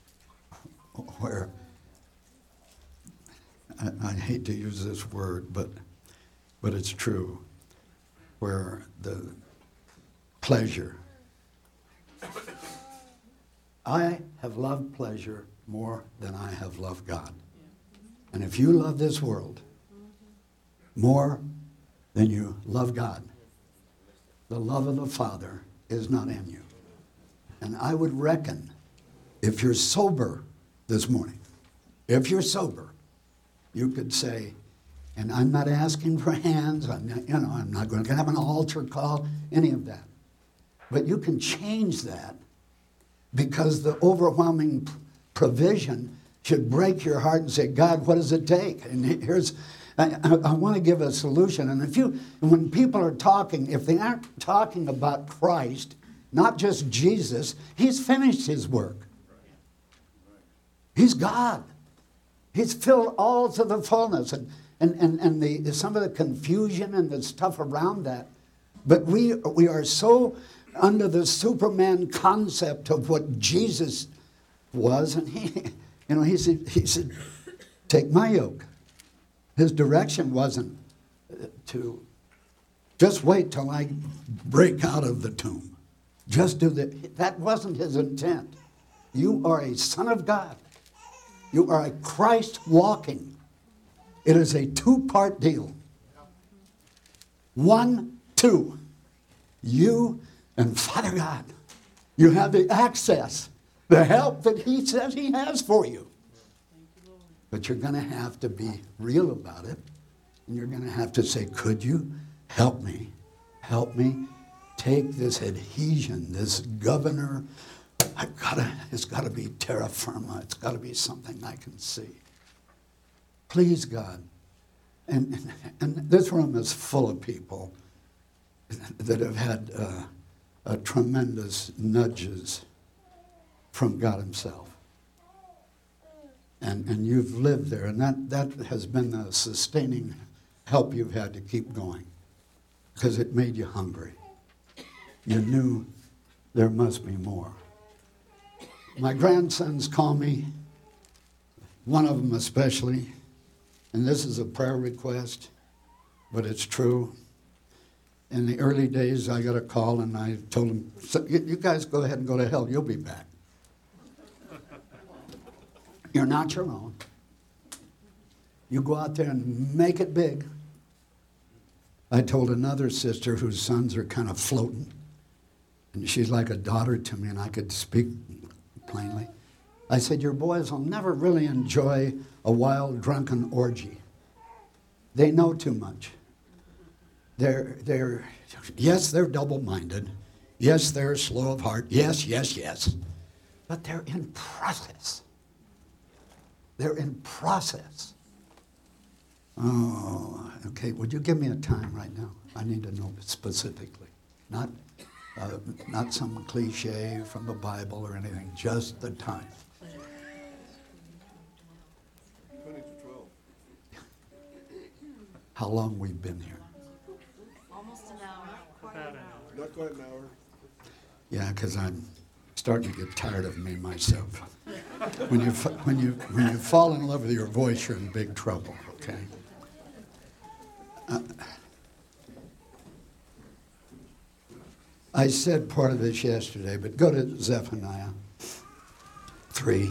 Speaker 1: I hate to use this word, but it's true, where the pleasure. I have loved pleasure more than I have loved God. And if you love this world more than you love God, the love of the Father is not in you. And I would reckon, if you're sober this morning, if you're sober, you could say, and I'm not asking for hands, I'm not going to have an altar call, any of that. But you can change that, because the overwhelming provision should break your heart and say, God, what does it take? And I want to give a solution. And when people are talking, if they aren't talking about Christ, not just Jesus, he's finished his work. He's God. He's filled all to the fullness. And some of the confusion and the stuff around that. But we are so under the Superman concept of what Jesus was. And he said, take my yoke. His direction wasn't to just wait till I break out of the tomb. Just do that. That wasn't his intent. You are a son of God. You are a Christ walking. It is a two-part deal. 1, 2. You and Father God. You have the access, the help that he says he has for you. But you're going to have to be real about it. And you're going to have to say, could you help me? Help me take this adhesion, this governor. It's got to be terra firma. It's got to be something I can see. Please, God, And this room is full of people that have had tremendous nudges from God himself. And you've lived there, and that has been the sustaining help you've had to keep going, because it made you hungry. You knew there must be more. My grandsons call me, one of them especially, and this is a prayer request, but it's true. In the early days, I got a call, and I told them, so you guys go ahead and go to hell. You'll be back. You're not your own. You go out there and make it big. I told another sister whose sons are kind of floating, and she's like a daughter to me, and I could speak plainly. I said, your boys will never really enjoy a wild, drunken orgy. They know too much. Yes, they're double-minded. Yes, they're slow of heart. Yes. But they're in process. They're in process. Oh, okay. Would you give me a time right now? I need to know specifically. Not some cliche from the Bible or anything. Just the time.
Speaker 2: 20 to 12.
Speaker 1: How long we've been here?
Speaker 4: Almost an hour.
Speaker 2: Not quite an hour.
Speaker 1: Yeah, because I'm starting to get tired of me myself. When you fall in love with your voice, you're in big trouble. Okay. I said part of this yesterday, but go to Zephaniah 3.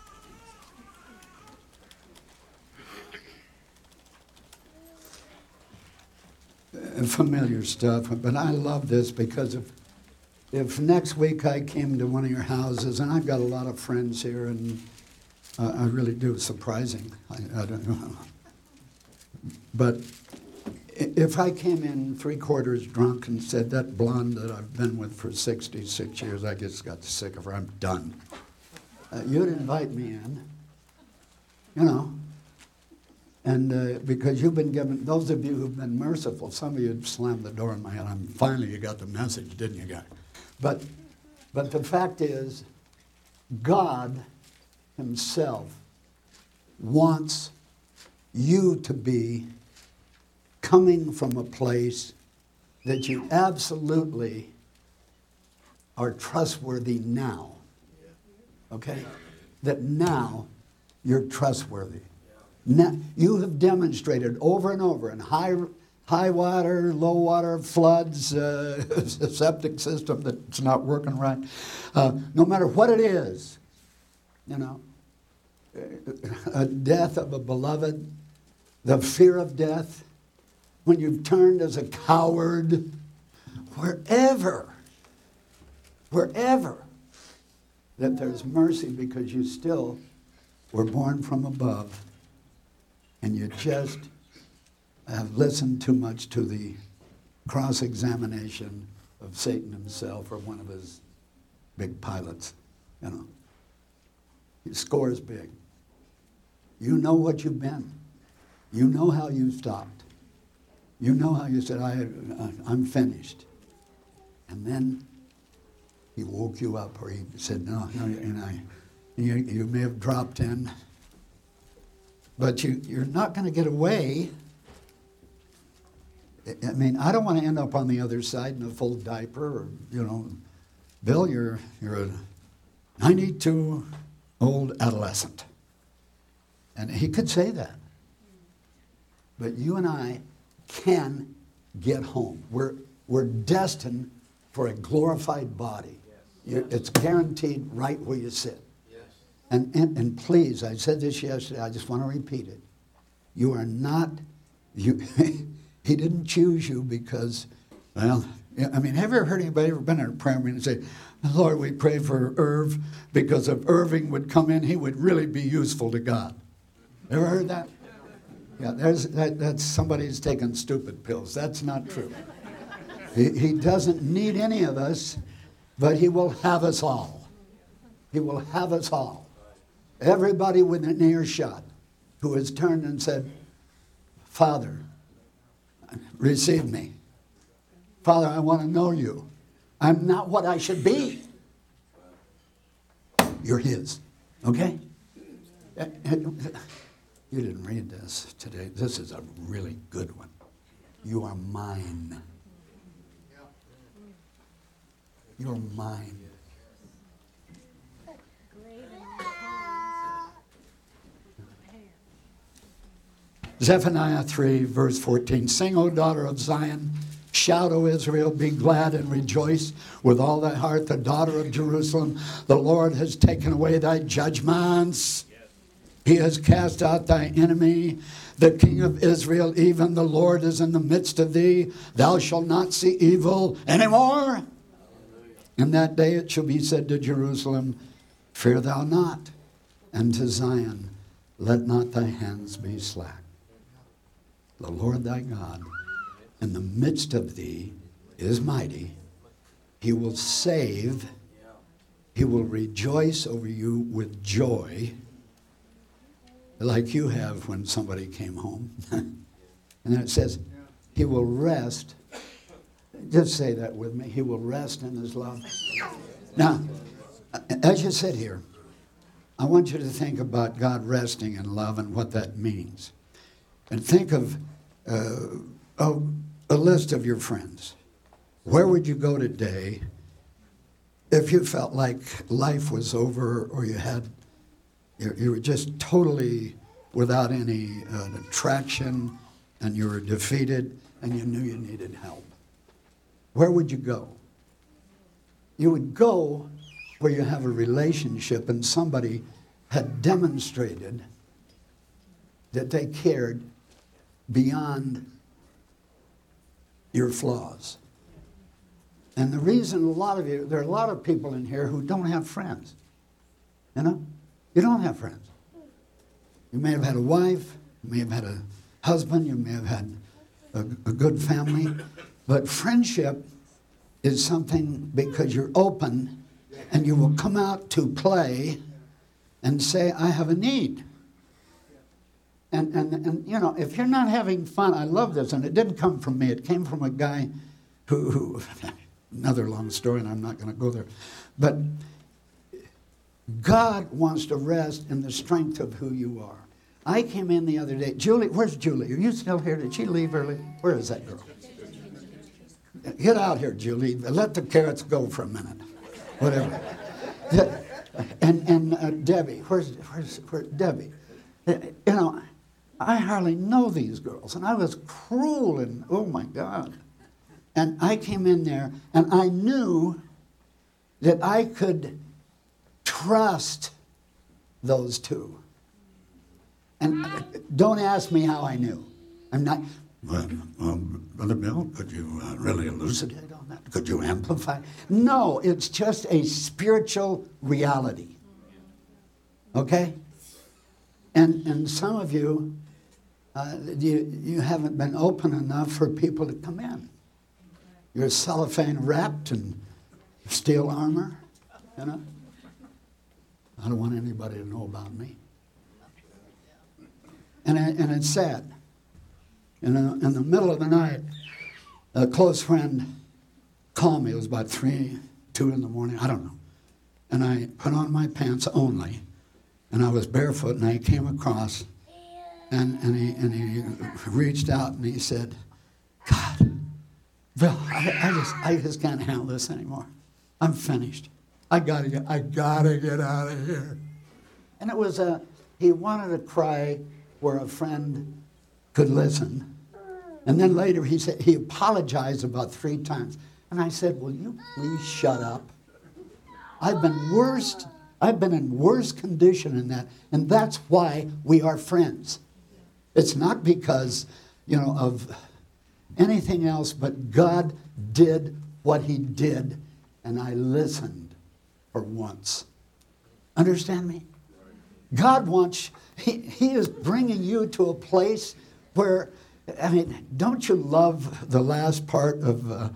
Speaker 1: Familiar stuff, but I love this because if next week I came to one of your houses, and I've got a lot of friends here, and I really do, surprising. I don't know. But if I came in 3/4 drunk and said, that blonde that I've been with for 66 years, I just got sick of her, I'm done. You'd invite me in, you know. And because you've been given, those of you who've been merciful, some of you slammed the door in my head. Finally, you got the message, didn't you, guys? But the fact is, God himself wants you to be coming from a place that you absolutely are trustworthy now. Okay? That now you're trustworthy. Now, you have demonstrated over and over in high water, low water, floods, septic system that's not working right. No matter what it is, you know, a death of a beloved, the fear of death, when you've turned as a coward, wherever, that there's mercy because you still were born from above. And you just have listened too much to the cross-examination of Satan himself or one of his big pilots, you know. He scores big. You know what you've been. You know how you stopped. You know how you said, I'm finished. And then he woke you up, or he said, no, and you may have dropped in. But you're not going to get away. I mean, I don't want to end up on the other side in a full diaper, or, you know, Bill, you're a 92-old adolescent. And he could say that. But you and I can get home. We're destined for a glorified body. It's guaranteed right where you sit. And please, I said this yesterday, I just want to repeat it. You are not, he didn't choose you because, well, I mean, have you ever heard anybody ever been in a prayer meeting and say, Lord, we pray for Irv because if Irving would come in, he would really be useful to God. Ever heard that? Yeah, that's somebody's taking stupid pills. That's not true. He doesn't need any of us, but he will have us all. He will have us all. Everybody within earshot who has turned and said, Father, receive me. Father, I want to know you. I'm not what I should be. You're his. Okay? You didn't read this today. This is a really good one. You are mine. You're mine. Zephaniah 3, verse 14. Sing, O daughter of Zion. Shout, O Israel, be glad and rejoice with all thy heart, the daughter of Jerusalem. The Lord has taken away thy judgments. He has cast out thy enemy. The King of Israel, even the Lord, is in the midst of thee. Thou shalt not see evil anymore. In that day it shall be said to Jerusalem, fear thou not. And to Zion, let not thy hands be slack. The Lord thy God, in the midst of thee, is mighty. He will save. He will rejoice over you with joy, like you have when somebody came home. And then it says, he will rest. Just say that with me. He will rest in his love. Now, as you sit here, I want you to think about God resting in love and what that means. And think of a list of your friends. Where would you go today if you felt like life was over, or you were just totally without any attraction, and you were defeated and you knew you needed help? Where would you go? You would go where you have a relationship and somebody had demonstrated that they cared beyond your flaws. And the reason there are a lot of people in here who don't have friends. You know? You don't have friends. You may have had a wife, you may have had a husband, you may have had a good family, but friendship is something because you're open and you will come out to play and say, I have a need. And you know, if you're not having fun, I love this, and it didn't come from me. It came from a guy who another long story, and I'm not going to go there. But God wants to rest in the strength of who you are. I came in the other day. Julie, where's Julie? Are you still here? Did she leave early? Where is that girl? Get out here, Julie. Let the carrots go for a minute. Whatever. And Debbie, where's Debbie? You know, I hardly know these girls, and I was cruel, and oh my God. And I came in there, and I knew that I could trust those two. And don't ask me how I knew. I'm not, well, Brother Bill, could you really elucidate on that? Could you amplify? No, it's just a spiritual reality. Okay? And some of you, you haven't been open enough for people to come in. You're cellophane wrapped in steel armor, you know? I don't want anybody to know about me. And it's sad. In the middle of the night, a close friend called me. It was about 2 in the morning, I don't know. And I put on my pants only, and I was barefoot, and I came across, and he reached out and he said, God, Bill, I just can't handle this anymore. I'm finished. I gotta get out of here. And it was he wanted to cry where a friend could listen. And then later he said he apologized about 3 times. And I said, will you please shut up? I've been in worse condition than that, and that's why we are friends. It's not because, of anything else, but God did what he did, and I listened for once. Understand me? God wants, he is bringing you to a place where, don't you love the last part of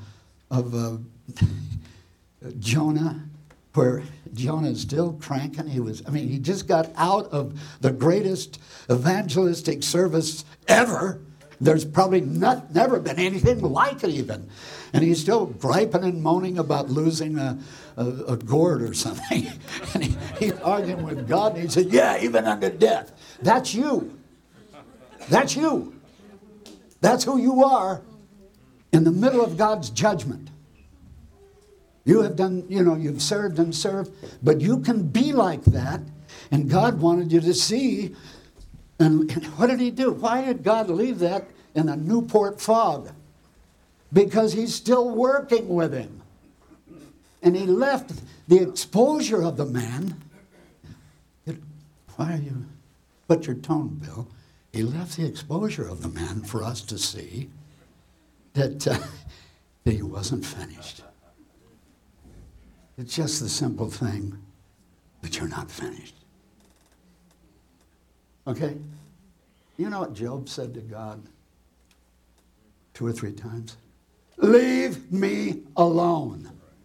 Speaker 1: Jonah, where Jonah is still cranking? He just got out of the greatest evangelistic service ever, There's probably never been anything like it even. And he's still griping and moaning about losing a gourd or something. And he's arguing with God, and he said, yeah, even unto death. That's you. That's you. That's who you are in the middle of God's judgment. You have done, you've served and served, but you can be like that. And God wanted you to see. And what did he do? Why did God leave that in a Newport fog? Because he's still working with him. And he left the exposure of the man. Why are you? Put your tone, Bill. He left the exposure of the man for us to see that he wasn't finished. It's just the simple thing that you're not finished. Okay? You know what Job said to God 2 or 3 times? Leave me alone.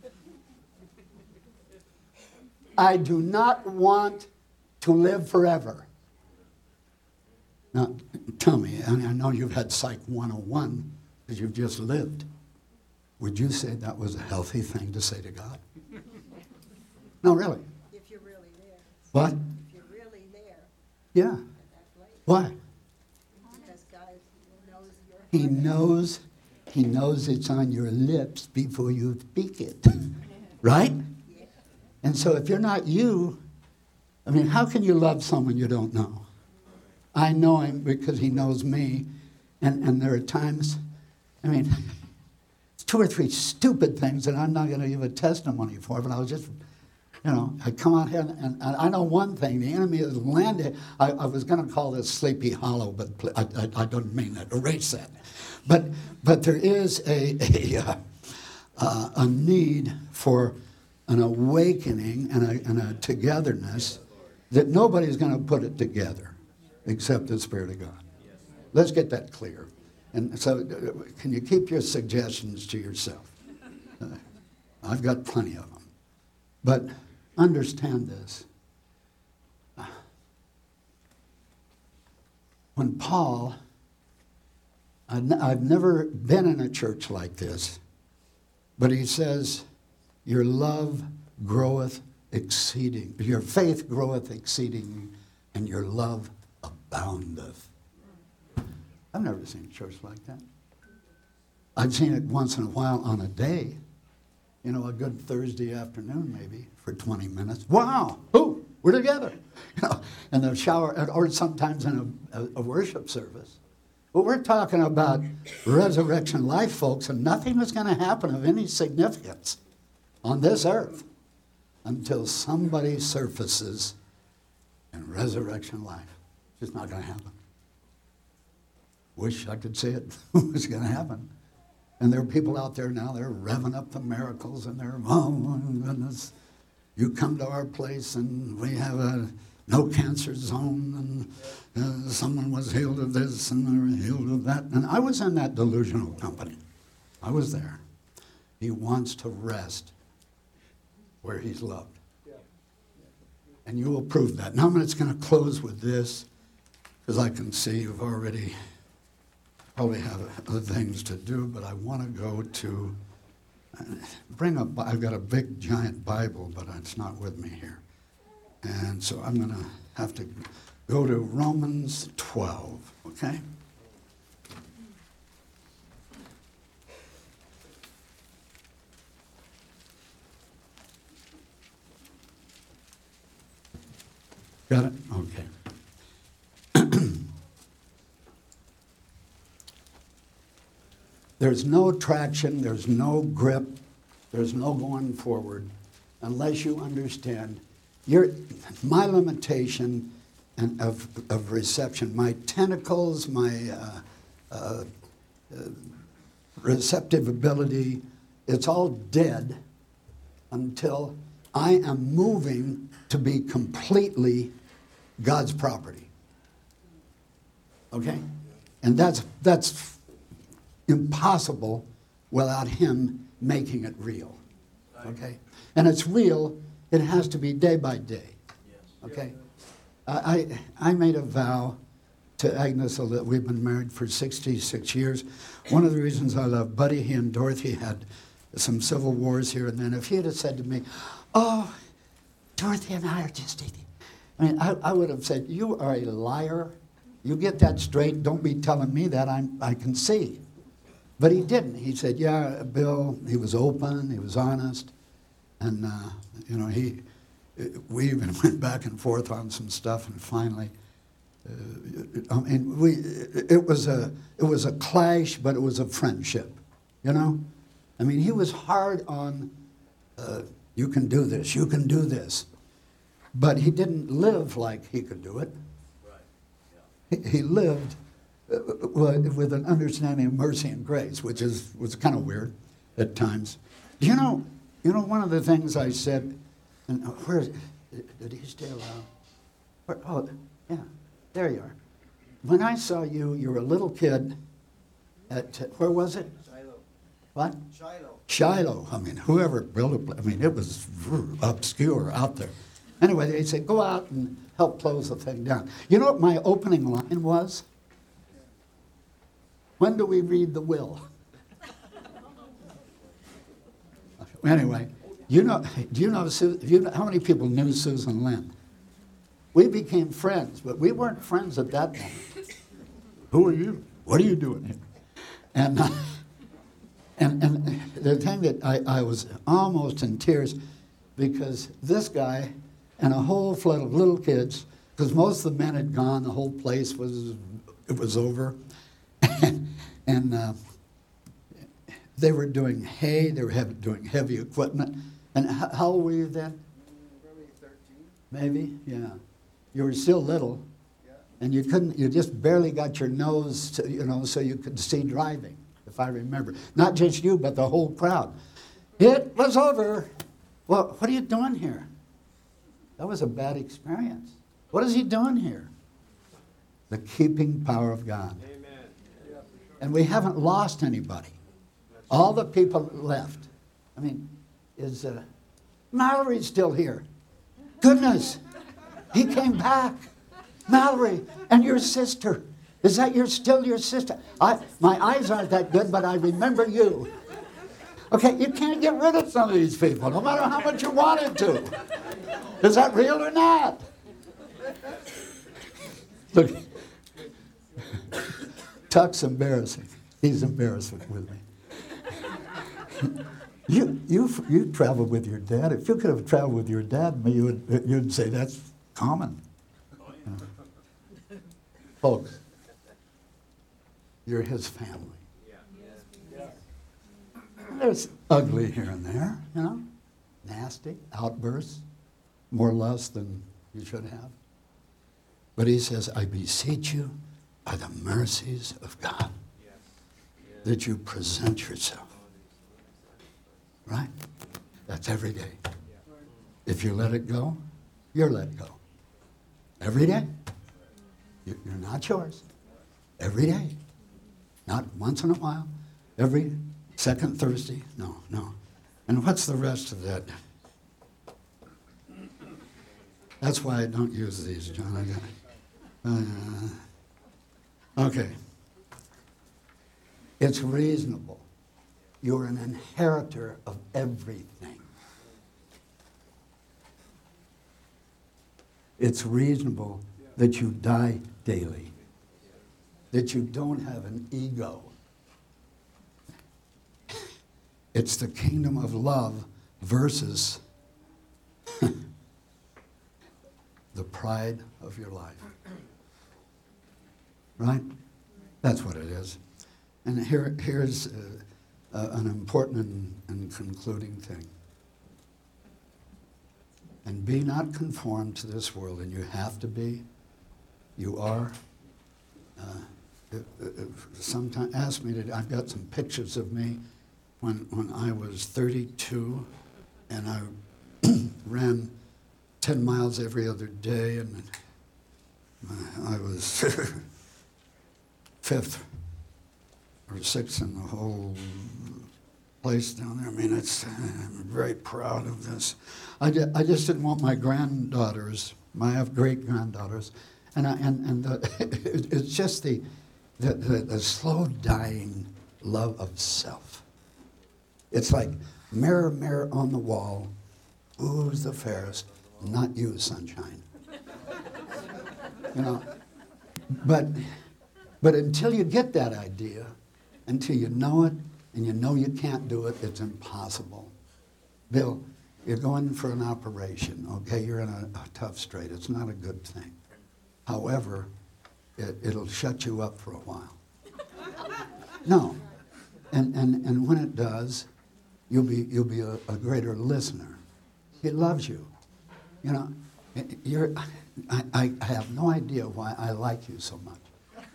Speaker 1: I do not want to live forever. Now, tell me, and I know you've had Psych 101 because you've just lived. Would you say that was a healthy thing to say to God? No, really.
Speaker 5: If you're really there.
Speaker 1: What?
Speaker 5: If you're really there
Speaker 1: Yeah.
Speaker 5: at that place.
Speaker 1: Why?
Speaker 5: Because God knows your heart.
Speaker 1: He knows it's on your lips before you speak it. Right?
Speaker 5: Yeah.
Speaker 1: And so if you're not you, I mean, how can you love someone you don't know? I know him because he knows me. And there are times, I mean, it's 2 or 3 stupid things that I'm not going to give a testimony for, but I was just, I come out here and I know one thing. The enemy has landed. I was going to call this Sleepy Hollow, but I don't mean that. Erase that. But there is a need for an awakening and a togetherness that nobody's going to put it together except the Spirit of God. Let's get that clear. And so can you keep your suggestions to yourself? I've got plenty of them. But understand this. When Paul, I've never been in a church like this, but he says, your love groweth exceeding, your faith groweth exceeding, and your love aboundeth. I've never seen a church like that. I've seen it once in a while on a day. A good Thursday afternoon maybe for 20 minutes. Wow, we're together. In the shower, or sometimes in a worship service. But we're talking about resurrection life, folks, and nothing is going to happen of any significance on this earth until somebody surfaces in resurrection life. It's just not going to happen. Wish I could say it was going to happen. And there are people out there now, they're revving up the miracles, and they're, oh my goodness, you come to our place and we have a no cancer zone, and someone was healed of this and they were healed of that. And I was in that delusional company. I was there. He wants to rest where he's loved. And you will prove that. Now I'm just going to close with this, because I can see you've already probably have other things to do, but I want to go to, I've got a big giant Bible, but it's not with me here. And so I'm going to have to go to Romans 12, okay? Got it? Okay. There's no traction, there's no grip, there's no going forward unless you understand my limitation of reception, my tentacles, my receptive ability, it's all dead until I am moving to be completely God's property. Okay? And that's impossible without him making it real. Okay? And it's real, it has to be day by day. Okay? I made a vow to Agnes. We've been married for 66 years. One of the reasons I love Buddy, he and Dorothy had some civil wars here and then. If he had said to me, oh, Dorothy and I are just eating. I mean, I would have said, you are a liar. You get that straight. Don't be telling me that. I can see. But he didn't. He said, yeah, Bill, he was open, he was honest. And, you know, we even went back and forth on some stuff, and finally, it was a clash, but it was a friendship, you know? I mean, he was hard on, you can do this, you can do this. But he didn't live like he could do it. Right. Yeah. He lived with an understanding of mercy and grace, which was kind of weird at times. You know, one of the things I said, and where did he stay alive? Oh, yeah, there you are. When I saw you, you were a little kid at, where was it?
Speaker 2: Shiloh.
Speaker 1: What?
Speaker 2: Shiloh.
Speaker 1: Shiloh. I mean, whoever built it, I mean, it was obscure out there. Anyway, they said, go out and help close the thing down. You know what my opening line was? When do we read the will? Anyway, do you know how many people knew Susan Lynn? We became friends, but we weren't friends at that moment. Who are you? What are you doing here? And the thing that I was almost in tears, because this guy and a whole flood of little kids, because most of the men had gone, the whole place was over, and they were doing hay, they were doing heavy equipment. And how old were you then?
Speaker 2: Probably 13.
Speaker 1: Maybe, yeah. You were still little,
Speaker 2: Yeah.
Speaker 1: and you just barely got your nose to, so you could see driving, if I remember. Not just you, but the whole crowd. It was over. Well, what are you doing here? That was a bad experience. What is he doing here? The keeping power of God.
Speaker 2: Amen. Yeah, for sure.
Speaker 1: And we haven't lost anybody. All the people left. I mean, is Mallory still here? Goodness, he came back. Mallory, and your sister. Is that still your sister? My eyes aren't that good, but I remember you. Okay, you can't get rid of some of these people, no matter how much you wanted to. Is that real or not? Look, Tuck's embarrassing. He's embarrassing with me. You traveled with your dad. If you could have traveled with your dad, you'd say that's common. Folks, you're his family. There's ugly here and there, nasty outbursts, more lust than you should have. But he says, I beseech you by the mercies of God that you present yourself. Right? That's every day. If you let it go, you're let go. Every day. You're not yours. Every day. Not once in a while. Every second Thursday. No. And what's the rest of that? That's why I don't use these, John. Okay. It's reasonable. You're an inheritor of everything. It's reasonable that you die daily, that you don't have an ego. It's the kingdom of love versus the pride of your life. Right? That's what it is. And here's an important and concluding thing. And be not conformed to this world, and you have to be. You are. Sometimes ask me to. I've got some pictures of me when I was 32, and I ran 10 miles every other day, and I was fifth or sixth in the whole place down there. I mean, I'm very proud of this. I just didn't want my granddaughters, I have great-granddaughters, It's just the slow dying love of self. It's like mirror, mirror on the wall, who's the fairest? Not you, sunshine. You know, but until you get that idea, until you know it, and you know you can't do it, it's impossible. Bill, you're going for an operation, okay? You're in a tough strait. It's not a good thing. However, it'll shut you up for a while. No. And when it does, you'll be a greater listener. He loves you. You know, I have no idea why I like you so much.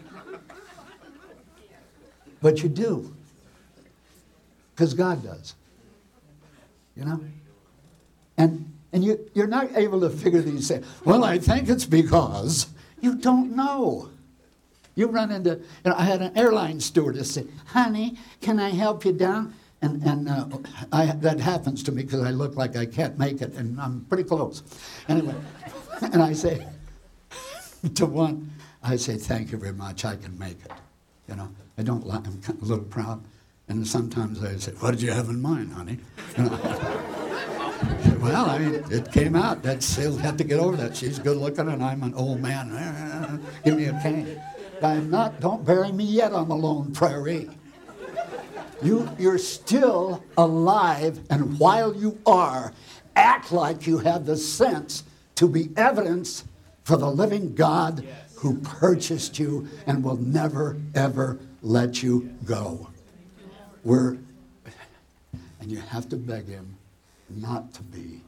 Speaker 1: But you do. Because God does. You know? And you're not able to figure these things. Well, I think it's because you don't know. You run into, I had an airline stewardess say, honey, can I help you down? And that happens to me because I look like I can't make it, and I'm pretty close. Anyway, and I say to one, I say, thank you very much, I can make it. You know, I don't lie, I'm a little proud. And sometimes I say, what did you have in mind, honey? You know, well, I mean, it came out. She'll have to get over that. She's good looking, and I'm an old man. Give me a cane. Don't bury me yet on the lone prairie. You're still alive, and while you are, act like you have the sense to be evidence for the living God who purchased you and will never, ever let you go. And you have to beg him not to be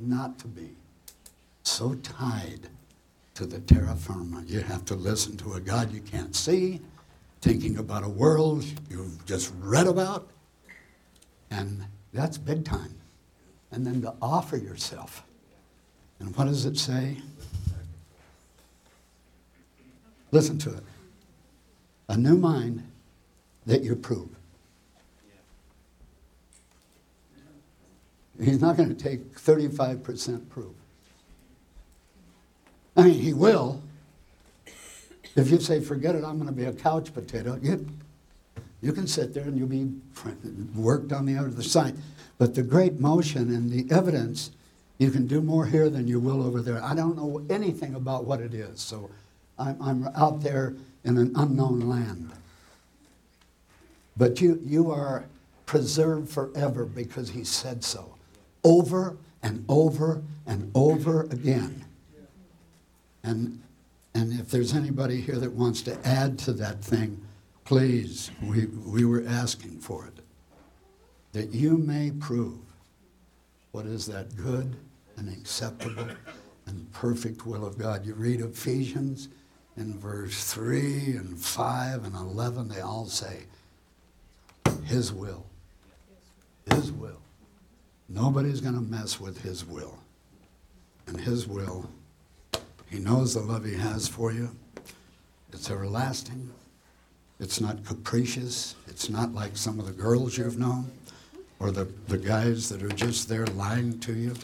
Speaker 1: so tied to the terra firma. You have to listen to a God you can't see, thinking about a world you've just read about, and that's big time. And then to offer yourself. And what does it say? Listen to it. A new mind that you prove. He's not going to take 35% proof. I mean, he will. If you say, forget it, I'm going to be a couch potato, you can sit there and you'll be worked on the other side. But the great motion and the evidence, you can do more here than you will over there. I don't know anything about what it is, so I'm out there in an unknown land. But you are preserved forever because he said so. Over and over and over again. And if there's anybody here that wants to add to that thing, please, we were asking for it. That you may prove what is that good and acceptable and perfect will of God. You read Ephesians in verse 3 and 5 and 11, they all say, his will. His will. Nobody's going to mess with his will. And his will, he knows the love he has for you. It's everlasting. It's not capricious. It's not like some of the girls you've known or the guys that are just there lying to you.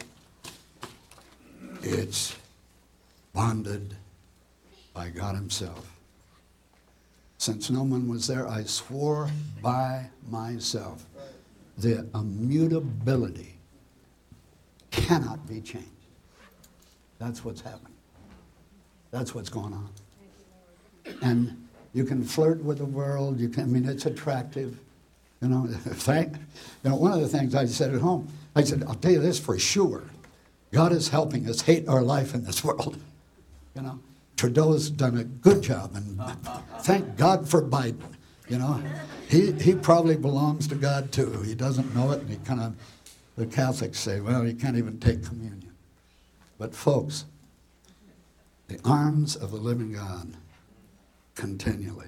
Speaker 1: It's bonded by God himself. Since no one was there, I swore by myself. The immutability cannot be changed. That's what's happening. That's what's going on. And you can flirt with the world. It's attractive. One of the things I said at home, I said, I'll tell you this for sure. God is helping us hate our life in this world. Trudeau's done a good job, and thank God for Biden. He probably belongs to God too. He doesn't know it, and the Catholics say, well, he can't even take communion. But folks, the arms of the living God continually.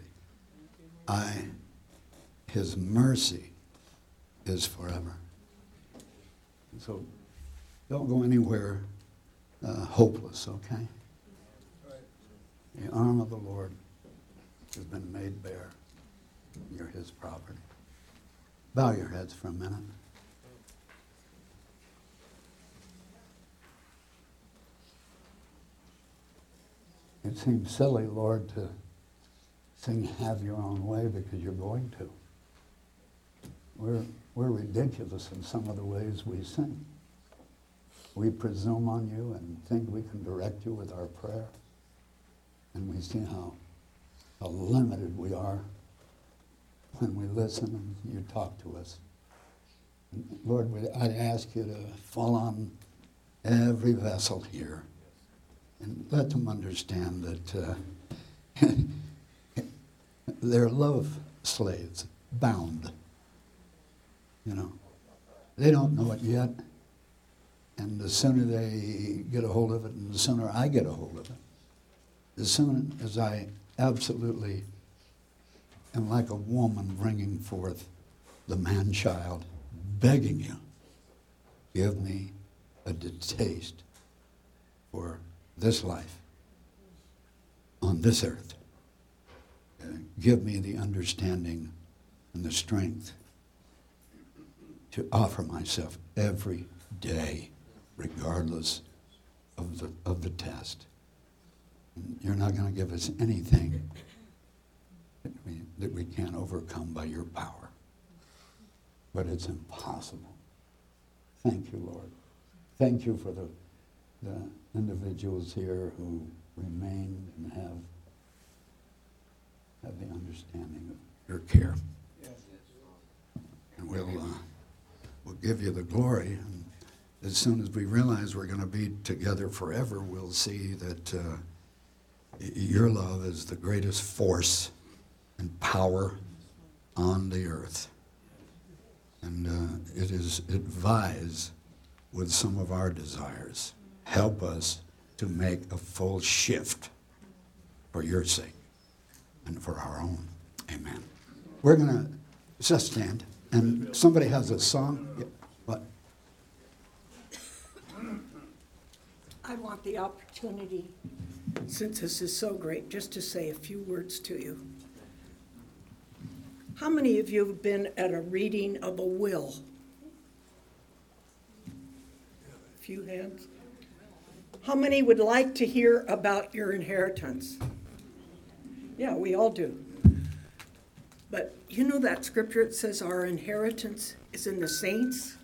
Speaker 1: His mercy is forever. So don't go anywhere hopeless, okay? The arm of the Lord has been made bare. You're his property. Bow your heads for a minute. It seems silly, Lord, to sing "Have Your Own Way" because you're going to. We're ridiculous in some of the ways we sing. We presume on you and think we can direct you with our prayer. And we see how limited we are when we listen and you talk to us. And Lord, I'd ask you to fall on every vessel here and let them understand that they're love slaves, bound. You know, they don't know it yet. And the sooner they get a hold of it, and the sooner I get a hold of it, as soon as I absolutely am like a woman bringing forth the man-child, begging you, give me a taste for this life on this earth. Give me the understanding and the strength to offer myself every day, regardless of the test. And you're not going to give us anything that we can't overcome by your power. But it's impossible. Thank you, Lord. Thank you for the individuals here who remain and have the understanding of your care. And we'll give you the glory. And as soon as we realize we're going to be together forever, we'll see that your love is the greatest force and power on the earth. And it vies with some of our desires. Help us to make a full shift for your sake and for our own. Amen. We're going to just stand. And somebody has a song. Yeah. What?
Speaker 6: I want the opportunity, since this is so great, just to say a few words to you. How many of you have been at a reading of a will? A few hands. How many would like to hear about your inheritance? Yeah, we all do. But you know that scripture, it says our inheritance is in the saints?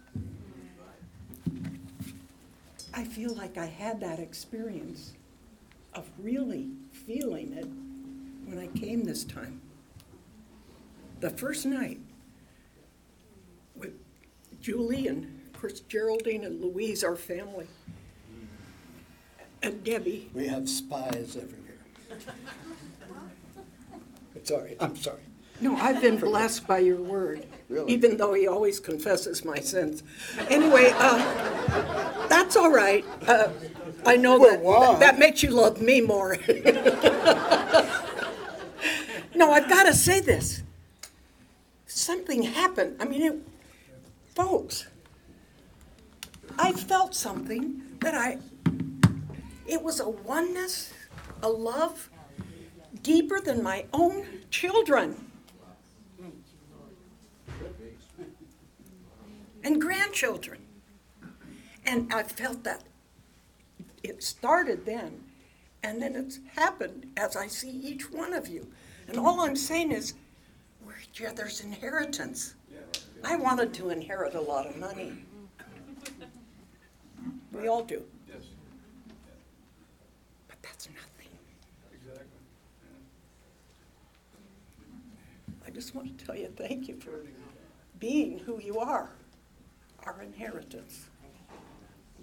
Speaker 6: I feel like I had that experience of really feeling it when I came this time. The first night with Julie and, of course, Geraldine and Louise, our family, and Debbie.
Speaker 1: We have spies everywhere. Sorry, I'm sorry.
Speaker 6: No, I've been blessed by your word,
Speaker 1: Really?
Speaker 6: even though he always confesses my sins. Anyway, that's all right. I know that makes you love me more. No, I've got to say this. Something happened. I mean, folks, I felt something that it was a oneness, a love deeper than my own children and grandchildren. And I felt that it started then, and then it's happened as I see each one of you. And all I'm saying is, we're each other's inheritance. I wanted to inherit a lot of money. We all do. But that's nothing. I just want to tell you thank you for being who you are, our inheritance.